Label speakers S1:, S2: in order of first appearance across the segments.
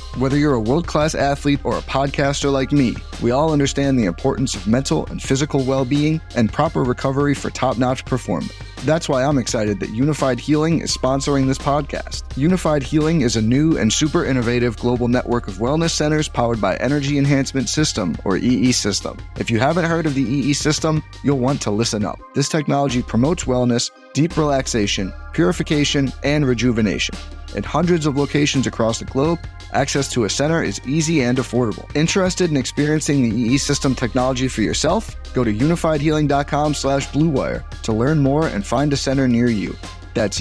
S1: Whether you're a world-class athlete or a podcaster like me, we all understand the importance of mental and physical well-being and proper recovery for top-notch performance. That's why I'm excited that Unified Healing is sponsoring this podcast. Unified Healing is a new and super innovative global network of wellness centers powered by Energy Enhancement System, or EE System. If you haven't heard of the EE System, you'll want to listen up. This technology promotes wellness, deep relaxation, purification, and rejuvenation. In hundreds of locations across the globe, access to a center is easy and affordable. Interested in experiencing the EE System technology for yourself? Go to unifiedhealing.com/bluewire to learn more and find a center near you. That's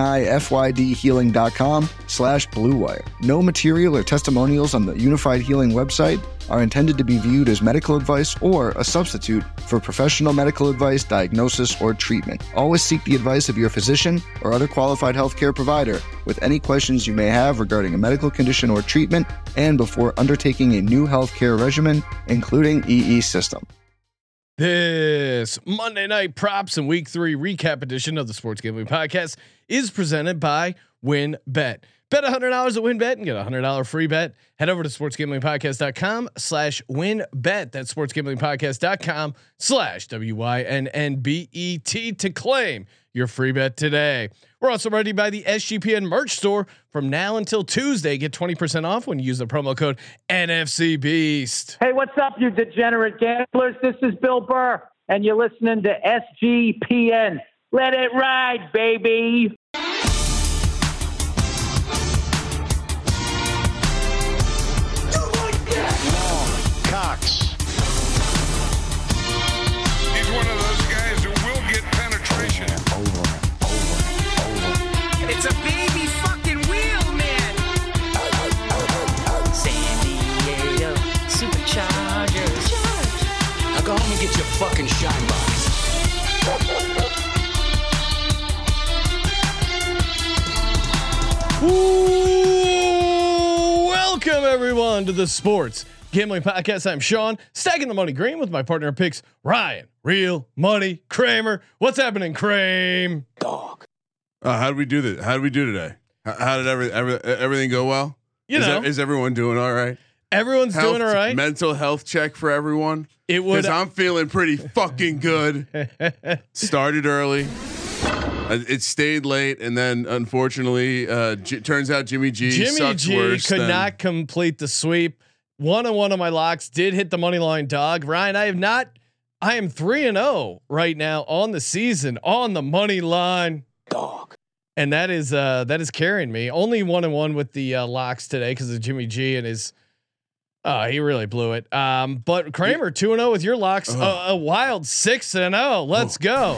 S1: unifydhealing.com/bluewire. No material or testimonials on the Unified Healing website are intended to be viewed as medical advice or a substitute for professional medical advice, diagnosis, or treatment. Always seek the advice of your physician or other qualified healthcare provider with any questions you may have regarding a medical condition or treatment and before undertaking a new healthcare regimen, including EE System.
S2: This Monday Night Props and Week 3 recap edition of the Sports Gambling Podcast is presented by WynnBET. Bet $100 at WynnBET and get a $100 free bet. Head over to sportsgamblingpodcast.com/WynnBET. That's sportsgamblingpodcast.com/WYNNBET to claim your free bet today. We're also ready by the SGPN merch store. From now until Tuesday, get 20% off when you use the promo code NFC Beast.
S3: Hey, what's up, you degenerate gamblers? This is Bill Burr, and you're listening to SGPN. Let it ride, baby.
S4: Cox. He's one of those guys who will get penetration. Over.
S5: It's a baby fucking wheel, man. San Diego Superchargers.
S6: Now go home and get your fucking shine box.
S2: Ooh, welcome everyone to the Sports Gambling Podcast. I'm Sean, stacking the money green with my partner in picks, Ryan, Real Money Kramer. What's happening, Kramer?
S6: Dog.
S7: How did we do that? How did we do today? How did everything go well? Is everyone doing all right?
S2: Everyone's doing all right.
S7: Mental health check for everyone.
S2: It would.
S7: Because I'm feeling pretty fucking good. Started early. It stayed late, and then unfortunately, turns out Jimmy G
S2: could not complete the sweep. One of my locks did hit the money line dog. Ryan, I am 3-0 right now on the season on the money line
S6: dog,
S2: and that is carrying me. Only 1-1 with the locks today because of Jimmy G and his. He really blew it. But Kramer 2-0 with your locks. A wild 6-0. Let's go.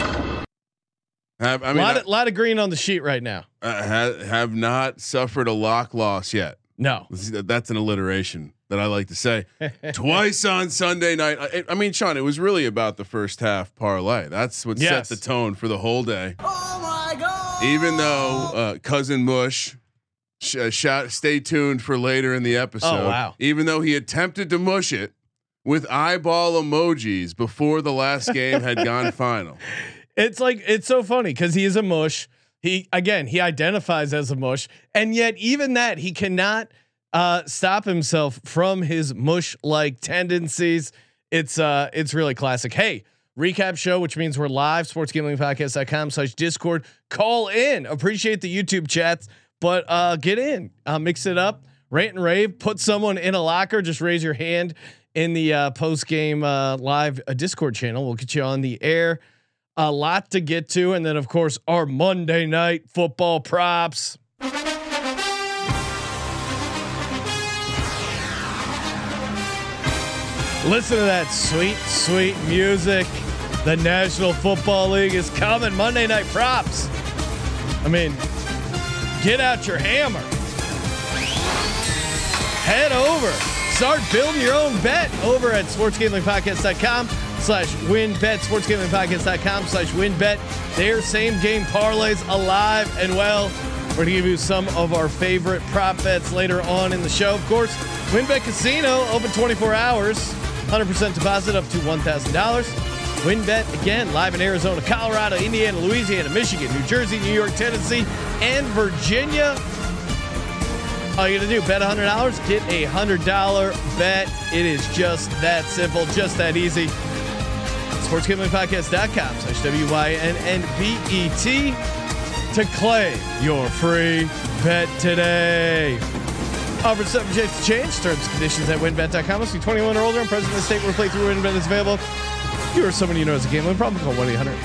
S7: A
S2: lot of green on the sheet right now.
S7: Have not suffered a lock loss yet.
S2: No,
S7: that's an alliteration that I like to say. Twice on Sunday night. I mean, Sean, it was really about the first half parlay. That's what set the tone for the whole day.
S5: Oh my God.
S7: Even though Cousin Mush, stay tuned for later in the episode.
S2: Oh, wow.
S7: Even though he attempted to mush it with eyeball emojis before the last game had gone final.
S2: It's so funny because he is a mush. He identifies as a mush, and yet even that he cannot stop himself from his mush-like tendencies. It's really classic. Hey, recap show, which means we're live. sportsgamblingpodcast.com/Discord. Call in. Appreciate the YouTube chats, but get in, mix it up, rant and rave. Put someone in a locker. Just raise your hand in the post game live Discord channel. We'll get you on the air. A lot to get to, and then of course our Monday Night Football props. Listen to that sweet, sweet music. The National Football League is coming. Monday Night Props. I mean, get out your hammer. Head over. Start building your own bet over at sportsgamblingpodcast.com/WynnBET. sportsgamblingpodcast.com/WynnBET. Their same game parlays alive and well. We're gonna give you some of our favorite prop bets later on in the show. Of course, WynnBET Casino open 24 hours, 100% deposit up to $1,000. WynnBET again live in Arizona, Colorado, Indiana, Louisiana, Michigan, New Jersey, New York, Tennessee, and Virginia. All you gotta do, bet $100, get a $100 bet. It is just that simple, just that easy. SportsGamblingPodcast.com/WYNNBET to claim your free bet today. Offer subject to change. Terms and conditions at WynnBET.com. Must be 21 or older and present in the state where playthrough WynnBET is available. If you or someone you know has a gambling problem, call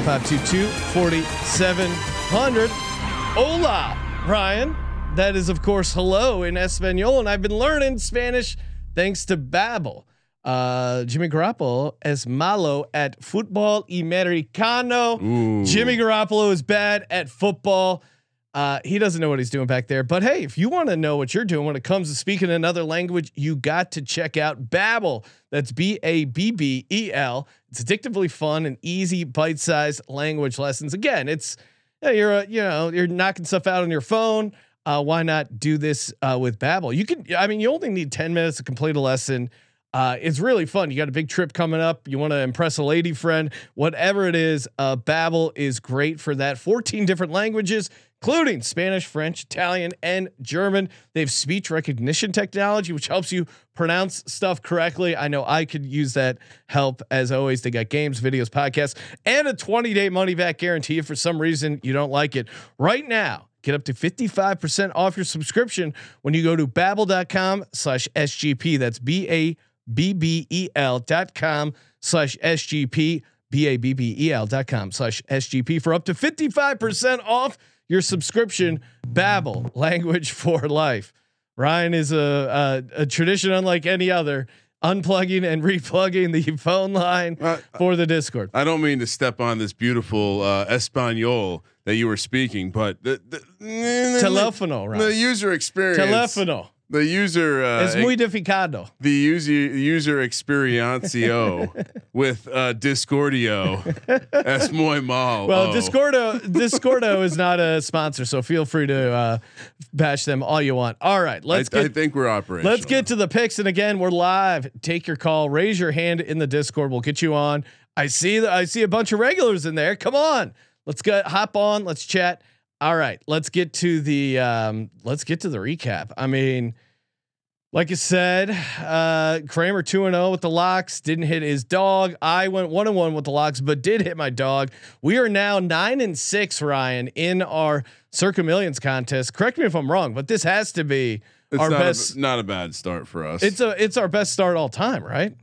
S2: 1-800-522-4700. Hola, Ryan. That is, of course, hello in Espanol, and I've been learning Spanish thanks to Babbel. Jimmy Garoppolo es malo at fútbol americano.
S7: Ooh.
S2: Jimmy Garoppolo is bad at football. He doesn't know what he's doing back there. But hey, if you want to know what you're doing when it comes to speaking another language, you got to check out Babbel. That's Babbel. It's addictively fun and easy, bite-sized language lessons. Again, it's you're knocking stuff out on your phone. Why not do this with Babbel? You only need 10 minutes to complete a lesson. It's really fun. You got a big trip coming up. You want to impress a lady friend, whatever it is. Babbel is great for that. 14 different languages, including Spanish, French, Italian, and German. They have speech recognition technology, which helps you pronounce stuff correctly. I know I could use that help. As always, they got games, videos, podcasts, and a 20-day money-back guarantee if for some reason you don't like it. Right now, get up to 55% off your subscription when you go to babbel.com/SGP. That's BABBEL.com/SGP. BABBEL.com/SGP for up to 55% off your subscription. Babbel, language for life. Ryan is a tradition unlike any other. Unplugging and replugging the phone line for the Discord.
S7: I don't mean to step on this beautiful Espanol that you were speaking, but the
S2: teléfono, right?
S7: The user experience.
S2: Teléfono.
S7: The user
S2: es muy dificado.
S7: The user experiencio with Discordio es muy mal.
S2: Well, Discordo is not a sponsor, so feel free to bash them all you want. All right,
S7: I think we're operational.
S2: Let's get to the picks, and again, we're live. Take your call. Raise your hand in the Discord. We'll get you on. I see a bunch of regulars in there. Come on, let's hop on. Let's chat. All right, let's get to the recap. I mean, like I said, Kramer 2-0 with the locks, didn't hit his dog. I went 1-1 with the locks, but did hit my dog. We are now 9-6, Ryan, in our Circa Millions contest. Correct me if I'm wrong, but this has to be our best.
S7: Not a bad start for us.
S2: It's our best start all time, right?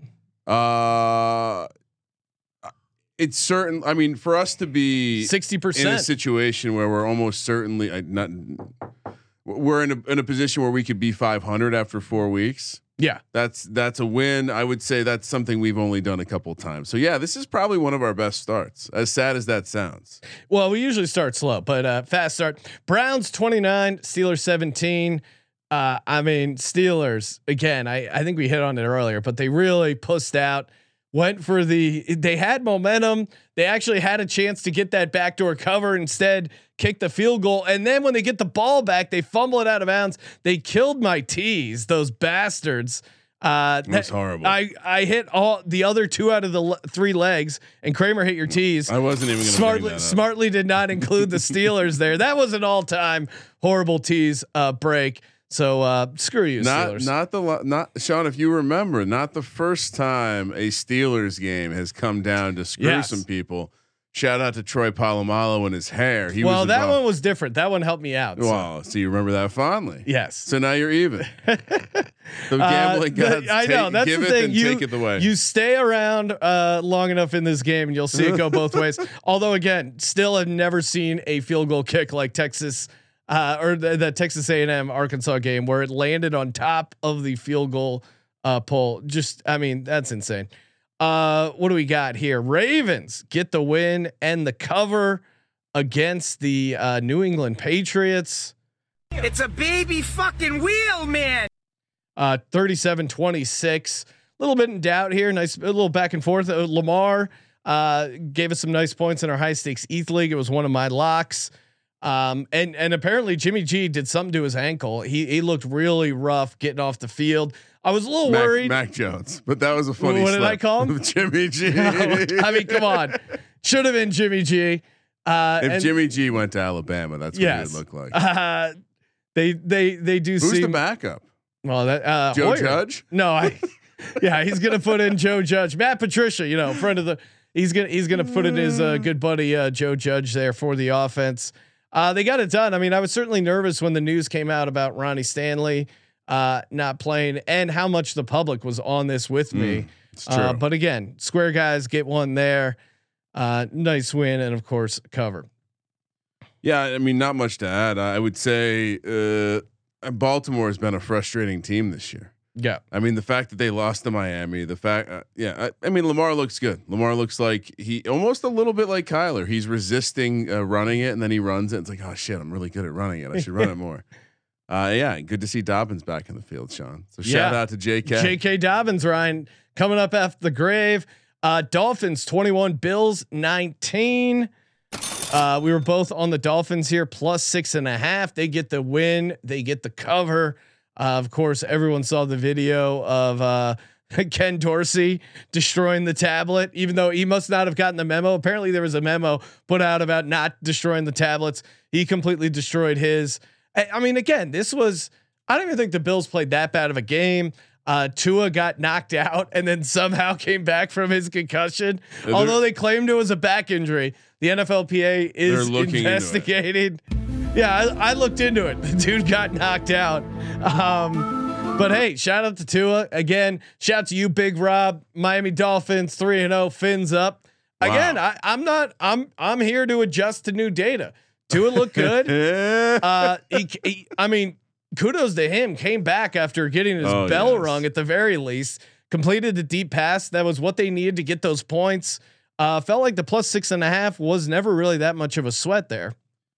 S7: It's certain. I mean, for us to be
S2: 60%
S7: in a situation where we're almost certainly we're in a position where we could be 500 after 4 weeks.
S2: Yeah,
S7: that's a win. I would say that's something we've only done a couple of times. So yeah, this is probably one of our best starts. As sad as that sounds.
S2: Well, we usually start slow, but fast start. Browns 29, Steelers 17. I mean, Steelers again. I think we hit on it earlier, but they really pussed out. They had momentum. They actually had a chance to get that backdoor cover, instead kick the field goal. And then when they get the ball back, they fumble it out of bounds. They killed my tees, those bastards.
S7: That's horrible.
S2: I hit all the other 2 out of the 3 legs, and Kramer hit your tees.
S7: I wasn't even gonna
S2: smartly did not include the Steelers there. That was an all-time horrible tees break. So screw you, Steelers.
S7: Not Sean. If you remember, not the first time a Steelers game has come down to screw some people. Shout out to Troy Polamalu and his hair.
S2: That one was different. That one helped me out.
S7: Wow. So you remember that fondly.
S2: Yes.
S7: So now you're even. So gambling gods,
S2: I know that's
S7: give
S2: the
S7: it
S2: thing.
S7: and take it away.
S2: You stay around long enough in this game, and you'll see it go both ways. Although, again, still have never seen a field goal kick like Texas. Or the Texas A&M Arkansas game where it landed on top of the field goal pole. I mean, that's insane. What do we got here? Ravens get the win and the cover against the New England Patriots.
S5: It's a baby fucking wheel, man.
S2: 37-26. A little bit in doubt here. Nice, a little back and forth. Lamar gave us some nice points in our high stakes ETH league. It was one of my locks. And apparently Jimmy G did something to his ankle. He looked really rough getting off the field. I was a little worried.
S7: Mac Jones, but that was a funny.
S2: What did I call him?
S7: Jimmy G.
S2: I mean, come on, should have been Jimmy G.
S7: If Jimmy G went to Alabama, that's what he would look like.
S2: They do.
S7: Who's the backup?
S2: Well, that
S7: Joe
S2: Hoyer.
S7: Judge.
S2: No, yeah, he's gonna put in Joe Judge, Matt Patricia. Friend of the. He's gonna put in his good buddy Joe Judge there for the offense. They got it done. I mean, I was certainly nervous when the news came out about Ronnie Stanley not playing and how much the public was on this with me.
S7: It's true.
S2: But again, Square Guys get one there. Nice win and of course cover.
S7: Yeah, I mean, not much to add. I would say Baltimore has been a frustrating team this year.
S2: Yeah,
S7: I mean, the fact that they lost to Miami, the fact, I mean, Lamar looks good. Lamar looks like he almost a little bit like Kyler. He's resisting running it, and then he runs it. It's like, oh shit, I'm really good at running it. I should run it more. Yeah, good to see Dobbins back in the field, Sean. So shout out to J.K.
S2: Dobbins, Ryan, coming up after the grave. Dolphins 21, Bills 19. We were both on the Dolphins here, +6.5. They get the win. They get the cover. Of course, everyone saw the video of Ken Dorsey destroying the tablet, even though he must not have gotten the memo. Apparently, there was a memo put out about not destroying the tablets. He completely destroyed his. I mean, again, I don't even think the Bills played that bad of a game. Tua got knocked out and then somehow came back from his concussion. Although they claimed it was a back injury, the NFLPA is investigating. Yeah, I looked into it. The dude got knocked out. But hey, shout out to Tua again. Shout out to you, Big Rob. Miami Dolphins 3-0, fins up. Wow. Again, I'm here to adjust to new data. Tua looked good. I mean, kudos to him. Came back after getting his bell rung at the very least. Completed the deep pass. That was what they needed to get those points. Felt like the +6.5 was never really that much of a sweat there.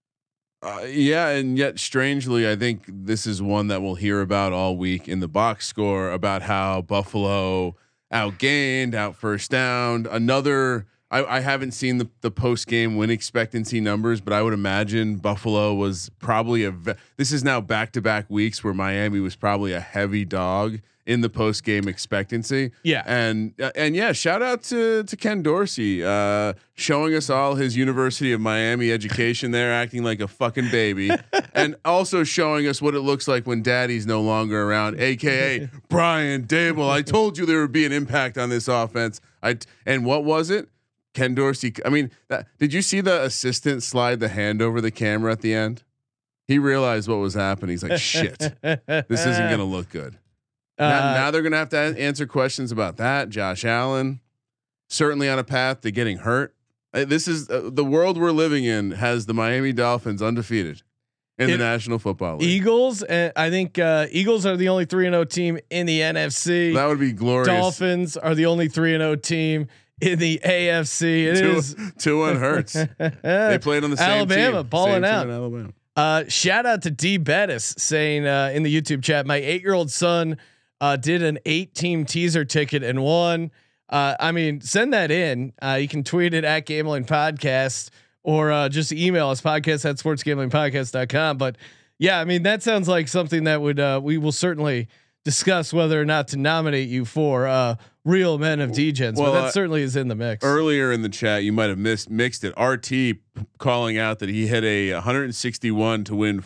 S7: Yeah, and yet strangely, I think this is one that we'll hear about all week in the box score about how Buffalo outgained, out first down. Another, I haven't seen the post game win expectancy numbers, but I would imagine Buffalo was probably this is now back-to-back weeks where Miami was probably a heavy dog in the post game expectancy.
S2: Yeah.
S7: And yeah, shout out to Ken Dorsey, showing us all his University of Miami education there, acting like a fucking baby, and also showing us what it looks like when daddy's no longer around, AKA Brian Daboll. I told you there would be an impact on this offense. And what was it? Ken Dorsey. I mean, did you see the assistant slide the hand over the camera at the end? He realized what was happening. He's like, shit, this isn't going to look good. Now they're going to have to answer questions about that. Josh Allen certainly on a path to getting hurt. This is the world we're living in, has the Miami Dolphins undefeated in the National Football League.
S2: Eagles, I think Eagles are the only 3-0 team in the NFC.
S7: That would be glorious.
S2: Dolphins are the only 3-0 team in the AFC. It is
S7: 2-1 hurts. They played on the same
S2: Alabama
S7: team.
S2: balling
S7: same
S2: out.
S7: Team in Alabama.
S2: Shout out to D Bettis saying in the YouTube chat, my 8-year-old son did an 8-team teaser ticket and won. I mean, send that in. You can tweet it at Gambling Podcast or just email us podcast@sportsgamblingpodcast.com. But yeah, I mean, that sounds like something that would we will certainly discuss whether or not to nominate you for Real Men of Degens. Well, but that certainly is in the mix.
S7: Earlier in the chat, you might have mixed it. RT calling out that he hit a 161 to win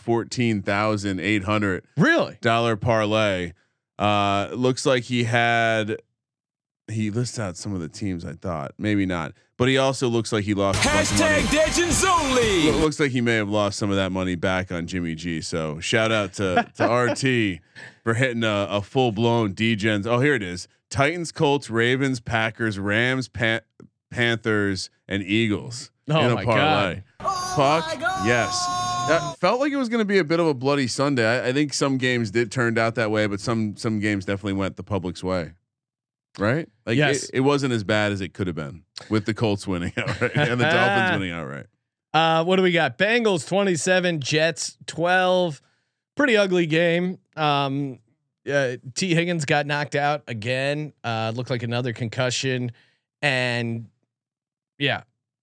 S7: $14,800
S2: really
S7: parlay. Looks like he lists out some of the teams. I thought maybe not, but he also looks like he lost.
S6: Degens only.
S7: Looks like he may have lost some of that money back on Jimmy G. So shout out to RT for hitting a full blown Degens. Oh, here it is: Titans, Colts, Ravens, Packers, Rams, Panthers, and Eagles in a parlay. Fuck yes. That felt like it was going to be a bit of a bloody Sunday. I think some games turned out that way, but some games definitely went the public's way. Right? Like
S2: yes.
S7: it wasn't as bad as it could have been with the Colts winning outright and the Dolphins winning outright.
S2: What do we got? Bengals 27, Jets 12. Pretty ugly game. T Higgins got knocked out again. Looked like another concussion, and yeah,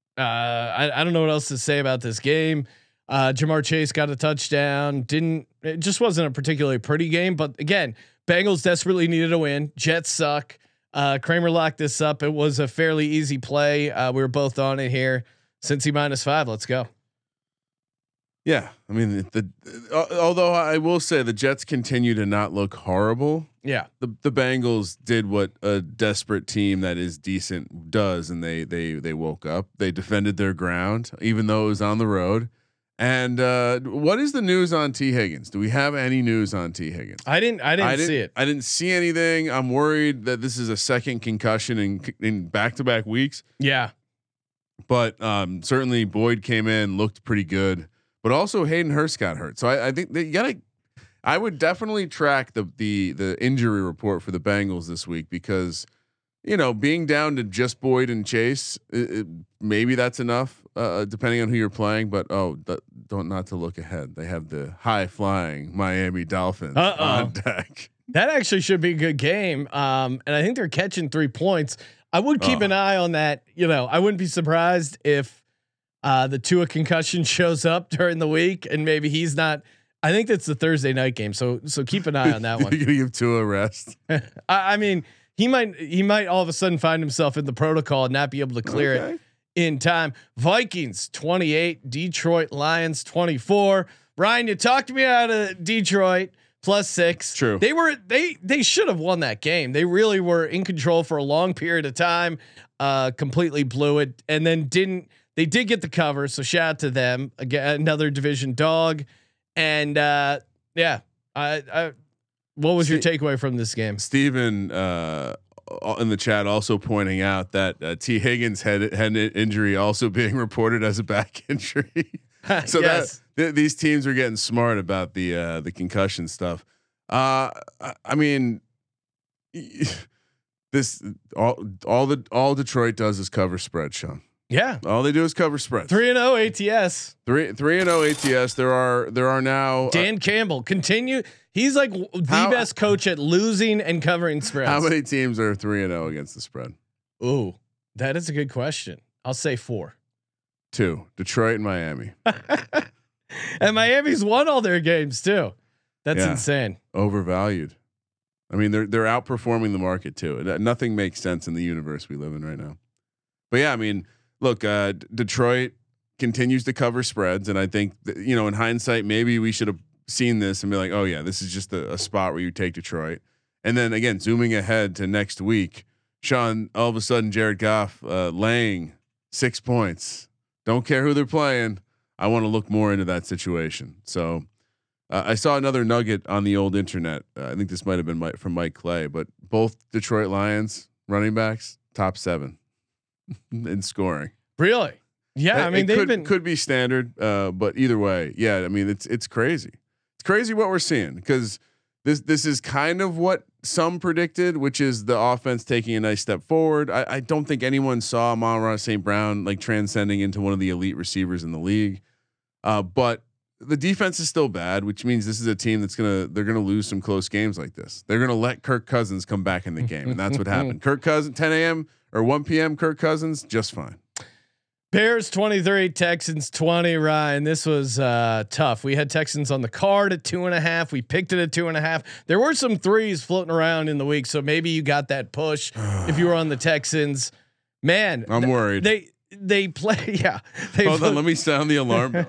S2: I don't know what else to say about this game. Jamar Chase got a touchdown. It just wasn't a particularly pretty game, but again, Bengals desperately needed a win. Jets suck. Kramer locked this up. It was a fairly easy play. We were both on it here. Cincy -5. Let's go.
S7: Yeah, I mean, although I will say the Jets continue to not look horrible.
S2: Yeah,
S7: the Bengals did what a desperate team that is decent does, and they woke up. They defended their ground, even though it was on the road. And what is the news on T Higgins? Do we have any news on T Higgins?
S2: I didn't see it.
S7: I didn't see anything. I'm worried that this is a second concussion in back-to-back weeks.
S2: Yeah,
S7: but certainly Boyd came in, looked pretty good. But also Hayden Hurst got hurt, so I think that you gotta. I would definitely track the injury report for the Bengals this week because, being down to just Boyd and Chase, maybe that's enough, depending on who you're playing. But don't not to look ahead. They have the high flying Miami Dolphins on deck.
S2: That actually should be a good game, and I think they're catching 3 points. I would keep an eye on that. I wouldn't be surprised if. The Tua concussion shows up during the week, and maybe he's not. I think that's the Thursday night game, so keep an eye on that one.
S7: You're gonna give Tua a rest.
S2: I mean, he might all of a sudden find himself in the protocol and not be able to clear it in time. Vikings 28, Detroit Lions 24. Ryan, you talked me out of Detroit +6.
S7: True.
S2: They should have won that game. They really were in control for a long period of time. Completely blew it, and then didn't. They did get the cover, so shout out to them. Again, another division dog, and what was your takeaway from this game?
S7: Steven in the chat also pointing out that T Higgins had an injury also being reported as a back injury. So yes. These teams are getting smart about the concussion stuff. I mean, this all Detroit does is cover spread, Sean.
S2: Yeah,
S7: all they do is cover spreads.
S2: 3-0 ATS.
S7: 3-0 ATS. There are now
S2: Dan Campbell continue. He's like the best coach at losing and covering spreads.
S7: How many teams are 3-0 against the spread?
S2: Ooh, that is a good question. I'll say 4.
S7: 2. Detroit and Miami.
S2: And Miami's won all their games too. That's insane.
S7: Overvalued. I mean, they're outperforming the market too. Nothing makes sense in the universe we live in right now. But yeah, I mean. Look, Detroit continues to cover spreads, and I think in hindsight, maybe we should have seen this and be like, "Oh yeah, this is just a spot where you take Detroit." And then again, zooming ahead to next week, Sean, all of a sudden, Jared Goff laying 6 points. Don't care who they're playing. I want to look more into that situation. So I saw another nugget on the old internet. I think this might have been from Mike Clay, but both Detroit Lions running backs top 7. In scoring,
S2: really? Yeah, I mean
S7: they could be standard, but either way, yeah. I mean it's crazy. It's crazy what we're seeing because this is kind of what some predicted, which is the offense taking a nice step forward. I don't think anyone saw Amon-Ra St. Brown like transcending into one of the elite receivers in the league, but the defense is still bad, which means this is a team they're gonna lose some close games like this. They're gonna let Kirk Cousins come back in the game, and that's what happened. Kirk Cousins 10 a.m. or 1 p.m. Kirk Cousins just fine.
S2: Bears 23, Texans 20. Ryan, this was tough. We had Texans on the card at 2.5. We picked it at 2.5. There were some 3s floating around in the week, so maybe you got that push if you were on the Texans. Man,
S7: I'm worried.
S2: They play. Yeah.
S7: Hold on, let me sound the alarm bell.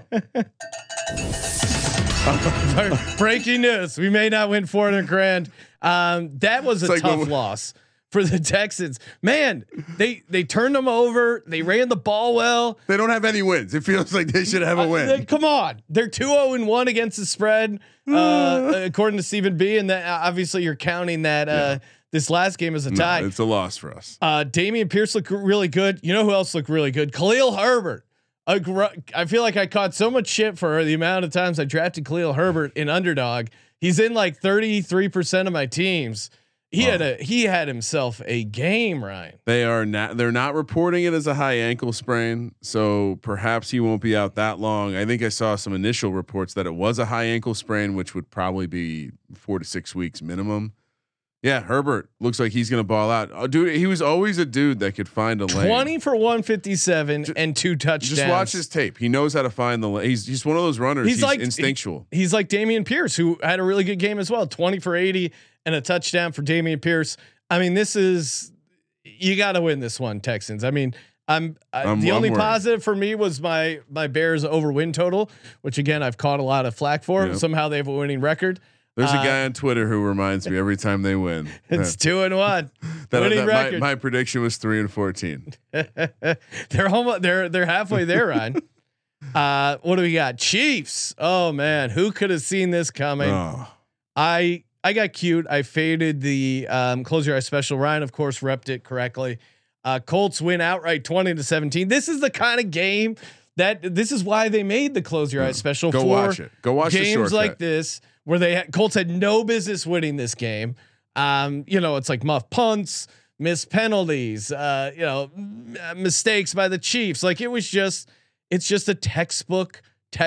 S2: Breaking news: we may not win $400,000. That was a tough loss for the Texans. Man, they turned them over. They ran the ball well.
S7: They don't have any wins. It feels like they should have a win.
S2: Come on, they're 2-0-1 against the spread, according to Stephen B. And obviously you're counting that this last game as a tie.
S7: No, it's a loss for us.
S2: Dameon Pierce looked really good. You know who else looked really good? Khalil Herbert. I feel like I caught so much shit for the amount of times I drafted Khalil Herbert in underdog. He's in like 33% of my teams. He had himself a game, Ryan.
S7: They're not reporting it as a high ankle sprain, so perhaps he won't be out that long. I think I saw some initial reports that it was a high ankle sprain, which would probably be 4 to 6 weeks minimum. Yeah, Herbert looks like he's going to ball out. Oh, dude, he was always a dude that could find a lane.
S2: 20 for 157 and 2 touchdowns.
S7: Just watch his tape. He knows how to find the lane. He's one of those runners. He's like instinctual.
S2: He's like Dameon Pierce, who had a really good game as well. 20 for 80 and a touchdown for Dameon Pierce. I mean, you got to win this one, Texans. I mean, The only
S7: worried.
S2: positive for me was my Bears over win total, which again I've caught a lot of flack for.
S7: Yep.
S2: Somehow they have a winning record.
S7: There's a guy on Twitter who reminds me every time they win.
S2: It's 2-1 winning record.
S7: My prediction was 3-14.
S2: They're home. They're halfway there, Ryan. What do we got? Chiefs. Oh man, who could have seen this coming?
S7: Oh.
S2: I got cute. I faded the close your eyes special. Ryan, of course, repped it correctly. Colts win outright 20-17. This is the kind of game this is why they made the close your eyes special.
S7: Go watch it. Go watch
S2: games
S7: the shortcut.
S2: like this where Colts had no business winning this game. It's like muff punts, missed penalties, mistakes by the Chiefs. Like it's just a textbook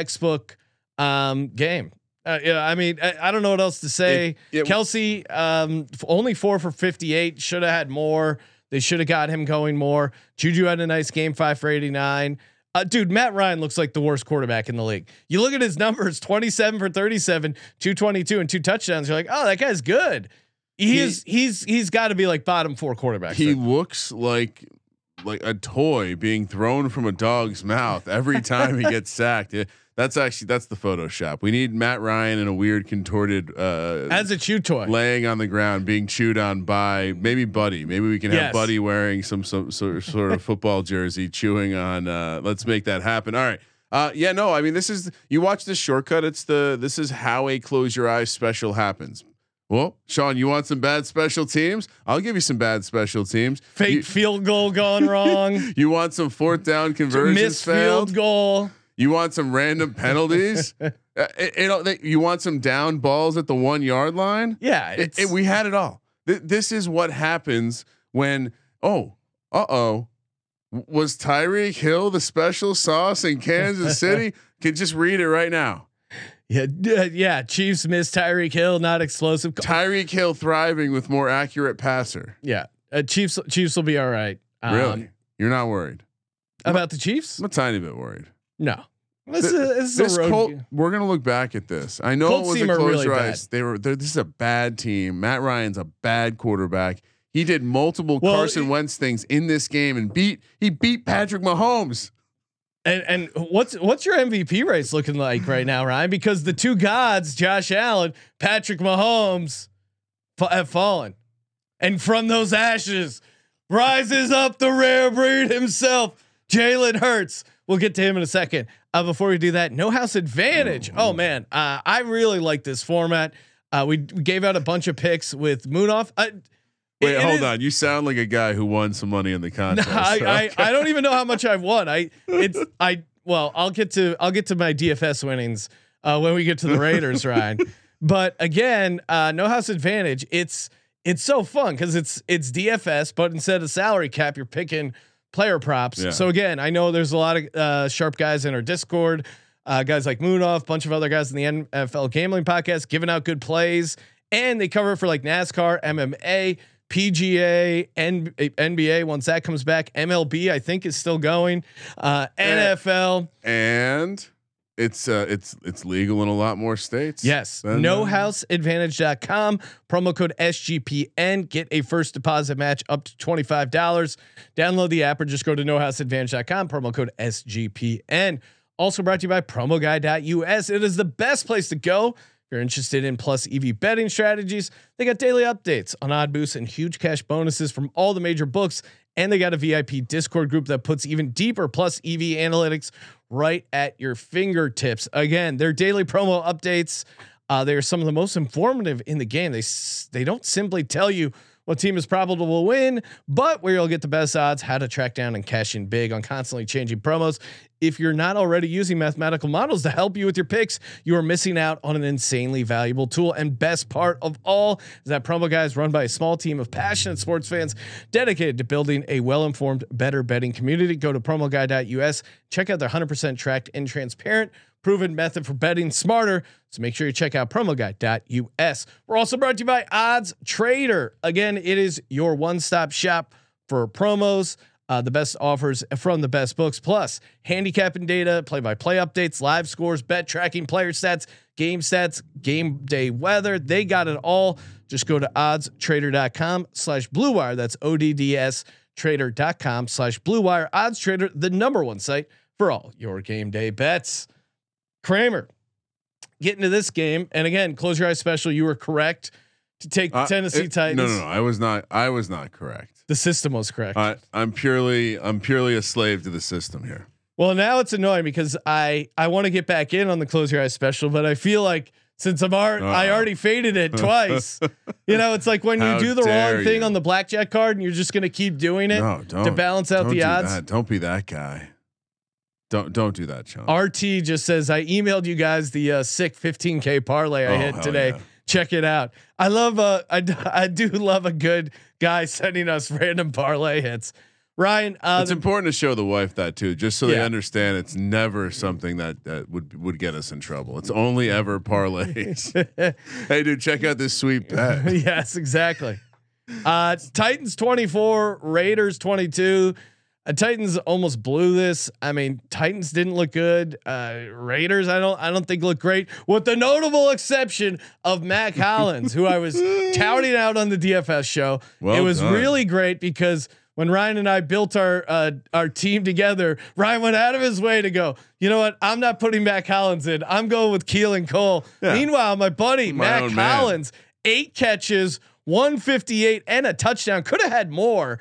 S2: game. I don't know what else to say. Kelsey, only 4 for 58. Should have had more. They should have got him going more. Juju had a nice game, 5 for 89. Dude, Matt Ryan looks like the worst quarterback in the league. You look at his numbers: 27 for 37, 222, and 2 touchdowns. You're like, oh, that guy's good. He's got to be like bottom 4 quarterbacks.
S7: He looks like a toy being thrown from a dog's mouth every time he gets sacked. That's the Photoshop. We need Matt Ryan in a weird contorted
S2: as a chew toy,
S7: laying on the ground, being chewed on by maybe Buddy. Maybe we can have Buddy wearing some sort of football jersey, chewing on. Let's make that happen. All right. This is, you watch this shortcut. This is how a close your eyes special happens. Well, Sean, you want some bad special teams? I'll give you some bad special teams.
S2: Fake field goal gone wrong.
S7: You want some 4th down conversions
S2: missed
S7: failed?
S2: Field goal.
S7: You want some random penalties? You want some down balls at the 1 yard line?
S2: Yeah,
S7: we had it all. This is what happens when was Tyreek Hill the special sauce in Kansas City? Can just read it right now.
S2: Yeah. Chiefs miss Tyreek Hill, not explosive.
S7: Tyreek Hill thriving with more accurate passer.
S2: Yeah, Chiefs will be all right.
S7: Really, you're not worried
S2: about the Chiefs?
S7: I'm a tiny bit worried.
S2: No. This is a road.
S7: Colt, we're gonna look back at this. I know Colts it was a close race. This is a bad team. Matt Ryan's a bad quarterback. He did multiple Carson Wentz things in this game and he beat Patrick Mahomes.
S2: And what's your MVP race looking like right now, Ryan? Because the two gods, Josh Allen, Patrick Mahomes, have fallen, and from those ashes rises up the rare breed himself, Jalen Hurts. We'll get to him in a second. Before we do that, No House Advantage. Oh man, I really like this format. We gave out a bunch of picks with Moonoff.
S7: Wait, hold on. You sound like a guy who won some money in the contest.
S2: I don't even know how much I've won. I'll get to my DFS winnings when we get to the Raiders, Ryan. But again, No House Advantage. It's so fun because it's DFS, but instead of salary cap, you're picking player props. Yeah. So again, I know there's a lot of sharp guys in our Discord, guys like Moonoff, a bunch of other guys in the NFL Gambling Podcast giving out good plays, and they cover it for like NASCAR, MMA, PGA, NBA once that comes back. MLB I think is still going. NFL,
S7: and it's legal in a lot more states.
S2: Yes. NoHouseAdvantage.com, promo code SGPN, get a first deposit match up to $25. Download the app or just go to NoHouseAdvantage.com, promo code SGPN. Also brought to you by PromoGuy.us. It is the best place to go if you're interested in plus EV betting strategies. They got daily updates on odd boosts and huge cash bonuses from all the major books. And they got a VIP Discord group that puts even deeper plus EV analytics right at your fingertips. Again, their daily promo updates. They are some of the most informative in the game. They don't simply tell you what team is probable will win, but where you'll get the best odds, how to track down and cash in big on constantly changing promos. If you're not already using mathematical models to help you with your picks, you are missing out on an insanely valuable tool. And best part of all is that Promo Guy is run by a small team of passionate sports fans dedicated to building a well-informed, better betting community. Go to PromoGuy.us, check out their 100% tracked and transparent proven method for betting smarter. So make sure you check out PromoGuy.us. We're also brought to you by Odds Trader. Again, it is your one-stop shop for promos. The best offers from the best books, plus handicapping data, play-by-play updates, live scores, bet tracking, player stats, game day weather. They got it all. Just go to oddstrader.com/Blue Wire. That's ODDS oddstrader.com/Blue Wire. OddsTrader, the #1 site for all your game day bets. Kramer, get into this game, and again, close your eyes special. You were correct to take the Tennessee Titans.
S7: No, I was not. I was not correct.
S2: The system was correct.
S7: I'm purely a slave to the system here.
S2: Well, now it's annoying because I want to get back in on the close your eyes special, but I feel like since I already faded it twice, it's like when you do the wrong thing on the blackjack card and you're just going to keep doing it to balance out the odds.
S7: That. Don't be that guy. Don't do that, Sean.
S2: RT just says I emailed you guys the sick 15K parlay I hit today. Yeah. Check it out. I love I do love a good guy sending us random parlay hits. Ryan,
S7: it's important to show the wife that too, just so they understand it's never something that would get us in trouble. It's only ever parlays. Hey, dude, check out this sweet bet.
S2: Yes, exactly. Titans 24, Raiders 22. Titans almost blew this. I mean, Titans didn't look good. Raiders, I don't think look great, with the notable exception of Mac Hollins, who I was touting out on the DFS show. It was really great because when Ryan and I built our team together, Ryan went out of his way to go, you know what? I'm not putting Mac Hollins in. I'm going with Keelan Cole. Yeah. Meanwhile, my buddy Mac Hollins, 8 catches, 158 and a touchdown. Could have had more.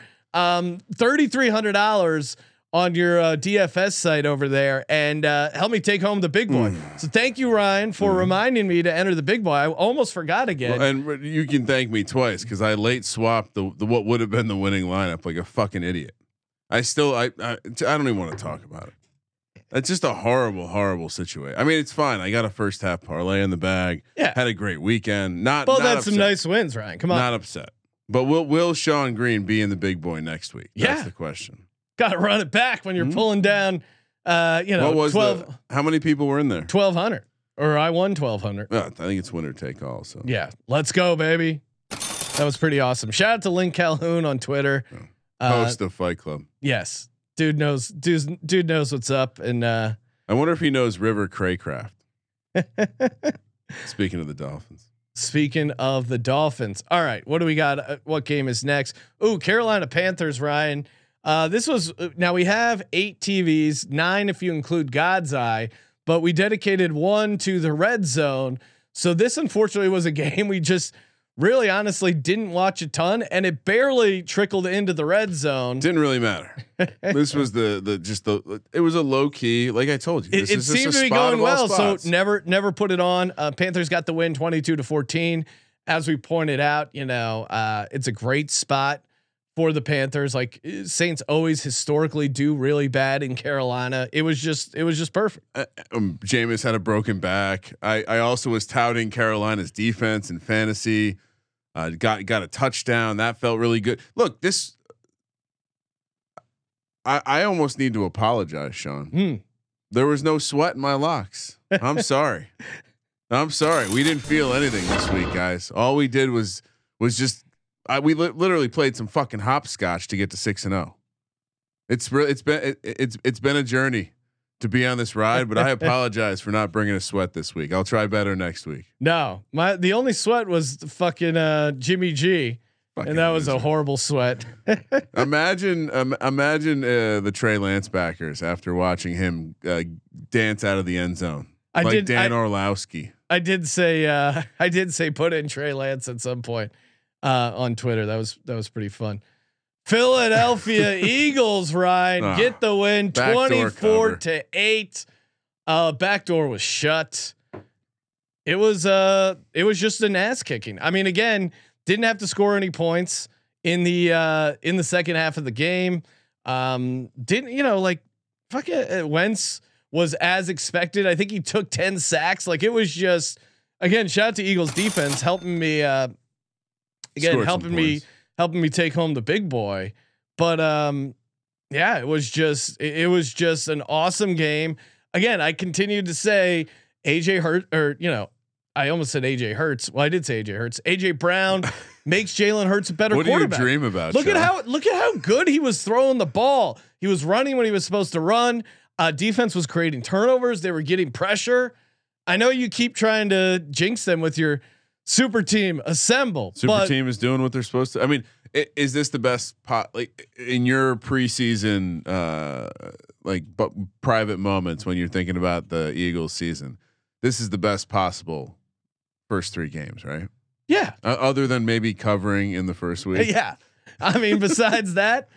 S2: $3,300 on your DFS site over there, and help me take home the big boy. So thank you, Ryan, for reminding me to enter the big boy. I almost forgot again.
S7: Well, and you can thank me twice because I late swapped the what would have been the winning lineup like a fucking idiot. I don't even want to talk about it. It's just a horrible situation. I mean, it's fine. I got a first half parlay in the bag. Yeah, had a great weekend. Not
S2: that's some nice wins, Ryan. Come on,
S7: not upset. But will Sean Green be in the big boy next week? That's the question.
S2: Got to run it back when you're pulling down. What was 12?
S7: How many people were in there?
S2: 1,200, or I won 1,200.
S7: I think it's winner take all. So
S2: yeah, let's go, baby. That was pretty awesome. Shout out to Link Calhoun on Twitter,
S7: host of Fight Club.
S2: Yes, dude knows what's up, and I
S7: wonder if he knows River Craycraft. Speaking of the Dolphins.
S2: Speaking of the Dolphins. All right. What do we got? What game is next? Ooh, Carolina Panthers, Ryan. This was, now we have 8 TVs, 9 if you include God's Eye, but we dedicated 1 to the red zone. So this unfortunately was a game we just really honestly didn't watch a ton, and it barely trickled into the red zone.
S7: Didn't really matter. This was it was a low key, like I told you.
S2: It seemed to be going well, so never put it on. Panthers got the win 22-14. As we pointed out, it's a great spot for the Panthers. Like Saints always historically do really bad in Carolina. It was just perfect.
S7: Jameis had a broken back. I also was touting Carolina's defense and fantasy. Got a touchdown. That felt really good. Look, I almost need to apologize, Sean. There was no sweat in my locks. I'm sorry. I'm sorry. We didn't feel anything this week, guys. All we did was just we literally played some fucking hopscotch to get to 6-0. It's been a journey to be on this ride, but I apologize for not bringing a sweat this week. I'll try better next week.
S2: No, the only sweat was the fucking Jimmy G, and that was a horrible sweat.
S7: Imagine the Trey Lance backers after watching him dance out of the end zone. Dan Orlowski.
S2: I did say put in Trey Lance at some point on Twitter. That was pretty fun. Philadelphia Eagles, Ryan, get the win 24-8. Backdoor was shut. It was just an ass kicking. I mean, again, didn't have to score any points in the second half of the game. Wentz was as expected. I think he took 10 sacks. Like it was just, again, shout out to Eagles defense helping me helping me take home the big boy. But it was just an awesome game. Again, I continued to say AJ Hurts, I almost said AJ Hurts. Well, I did say AJ Hurts. AJ Brown makes Jalen Hurts a better quarterback.
S7: What do you dream about?
S2: Look at how good he was throwing the ball. He was running when he was supposed to run. Defense was creating turnovers. They were getting pressure. I know you keep trying to jinx them with your super team assemble.
S7: Super team is doing what they're supposed to. I mean, Is this the best pot? Like in your preseason, private moments when you're thinking about the Eagles season, this is the best possible first 3 games, right?
S2: Yeah.
S7: Other than maybe covering in the first week.
S2: Yeah. I mean, besides that,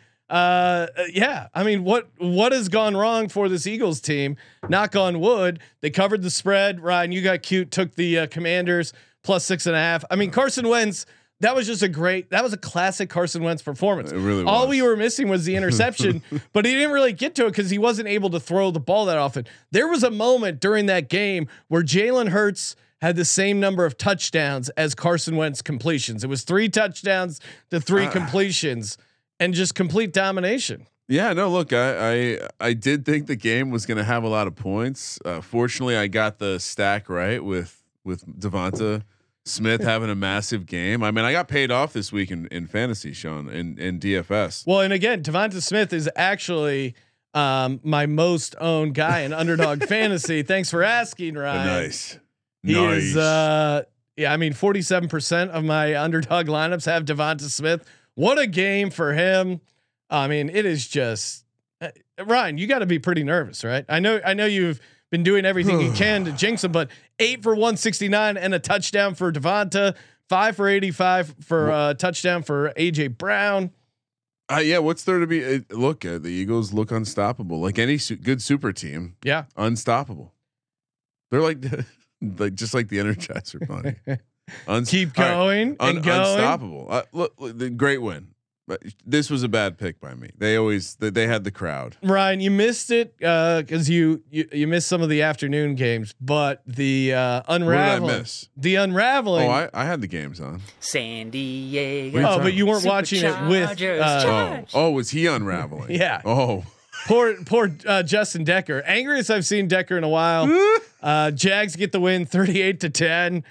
S2: yeah. I mean, what has gone wrong for this Eagles team? Knock on wood. They covered the spread. Ryan, you got cute. Took the Commanders +6.5. I mean, Carson Wentz. That was a classic Carson Wentz performance.
S7: It really
S2: All
S7: was.
S2: we were missing was the interception, but he didn't really get to it because he wasn't able to throw the ball that often. There was a moment during that game where Jalen Hurts had the same number of touchdowns as Carson Wentz completions. It was 3 touchdowns to 3 completions and just complete domination.
S7: Yeah, no, look, I did think the game was going to have a lot of points. Fortunately, I got the stack right with Devonta Smith having a massive game. I mean, I got paid off this week in fantasy, Sean, in DFS.
S2: Well, and again, Devonta Smith is actually my most owned guy in Underdog Fantasy. Thanks for asking, Ryan.
S7: Nice.
S2: He is, I mean, 47% of my Underdog lineups have Devonta Smith. What a game for him. I mean, it is just Ryan, you got to be pretty nervous, right? I know you've been doing everything you can to jinx him, but 8 for 169 and a touchdown for Devonta, 5 for 85 for a touchdown for AJ Brown.
S7: Yeah, what's there to be? Look, the Eagles look unstoppable, like any good super team.
S2: Yeah,
S7: unstoppable. They're like just like the Energizer Bunny.
S2: Keep going and going.
S7: Unstoppable. Look, the great win. But this was a bad pick by me. They had the crowd.
S2: Ryan, you missed it because you missed some of the afternoon games, but the unraveling.
S7: What did I miss?
S2: The unraveling.
S7: Oh, I had the games on.
S5: San Diego.
S2: Oh, but you weren't watching it with.
S7: Was he unraveling?
S2: Yeah.
S7: Oh.
S2: Poor Justin Decker. Angriest I've seen Decker in a while. Jags get the win 38-10.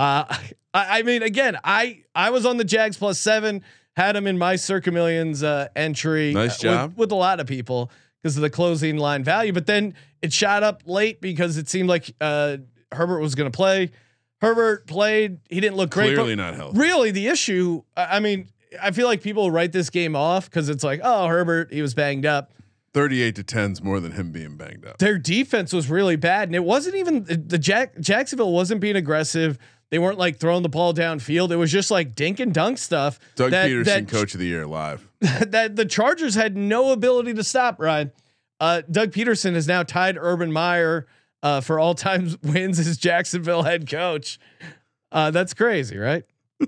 S2: I mean, again, I was on the Jags +7. Had him in my Circa Millions entry.
S7: Nice job
S2: with a lot of people because of the closing line value. But then it shot up late because it seemed like Herbert was going to play. Herbert played. He didn't look great.
S7: Clearly not healthy.
S2: Really, the issue. I mean, I feel like people write this game off because it's like, oh, Herbert, he was banged up.
S7: 38-10 is more than him being banged up.
S2: Their defense was really bad, and it wasn't even the Jacksonville wasn't being aggressive. They weren't like throwing the ball downfield. It was just like dink and dunk stuff.
S7: Doug Peterson, Coach of the Year, live.
S2: That the Chargers had no ability to stop. Ryan, Doug Peterson has now tied Urban Meyer for all-time wins as Jacksonville head coach. That's crazy, right?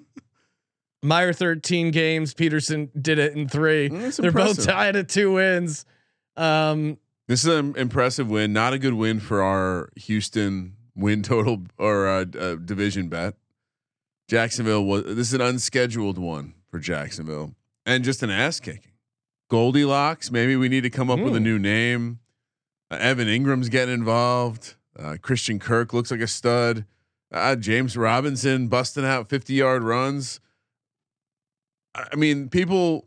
S2: Meyer 13 games. Peterson did it in 3. They're both tied at 2 wins.
S7: This is an impressive win. Not a good win for our Houston win total or division bet. Jacksonville this is an unscheduled one for Jacksonville and just an ass kicking. Goldilocks. Maybe we need to come up with a new name. Evan Ingram's getting involved. Christian Kirk looks like a stud. James Robinson busting out 50-yard runs. I mean, people.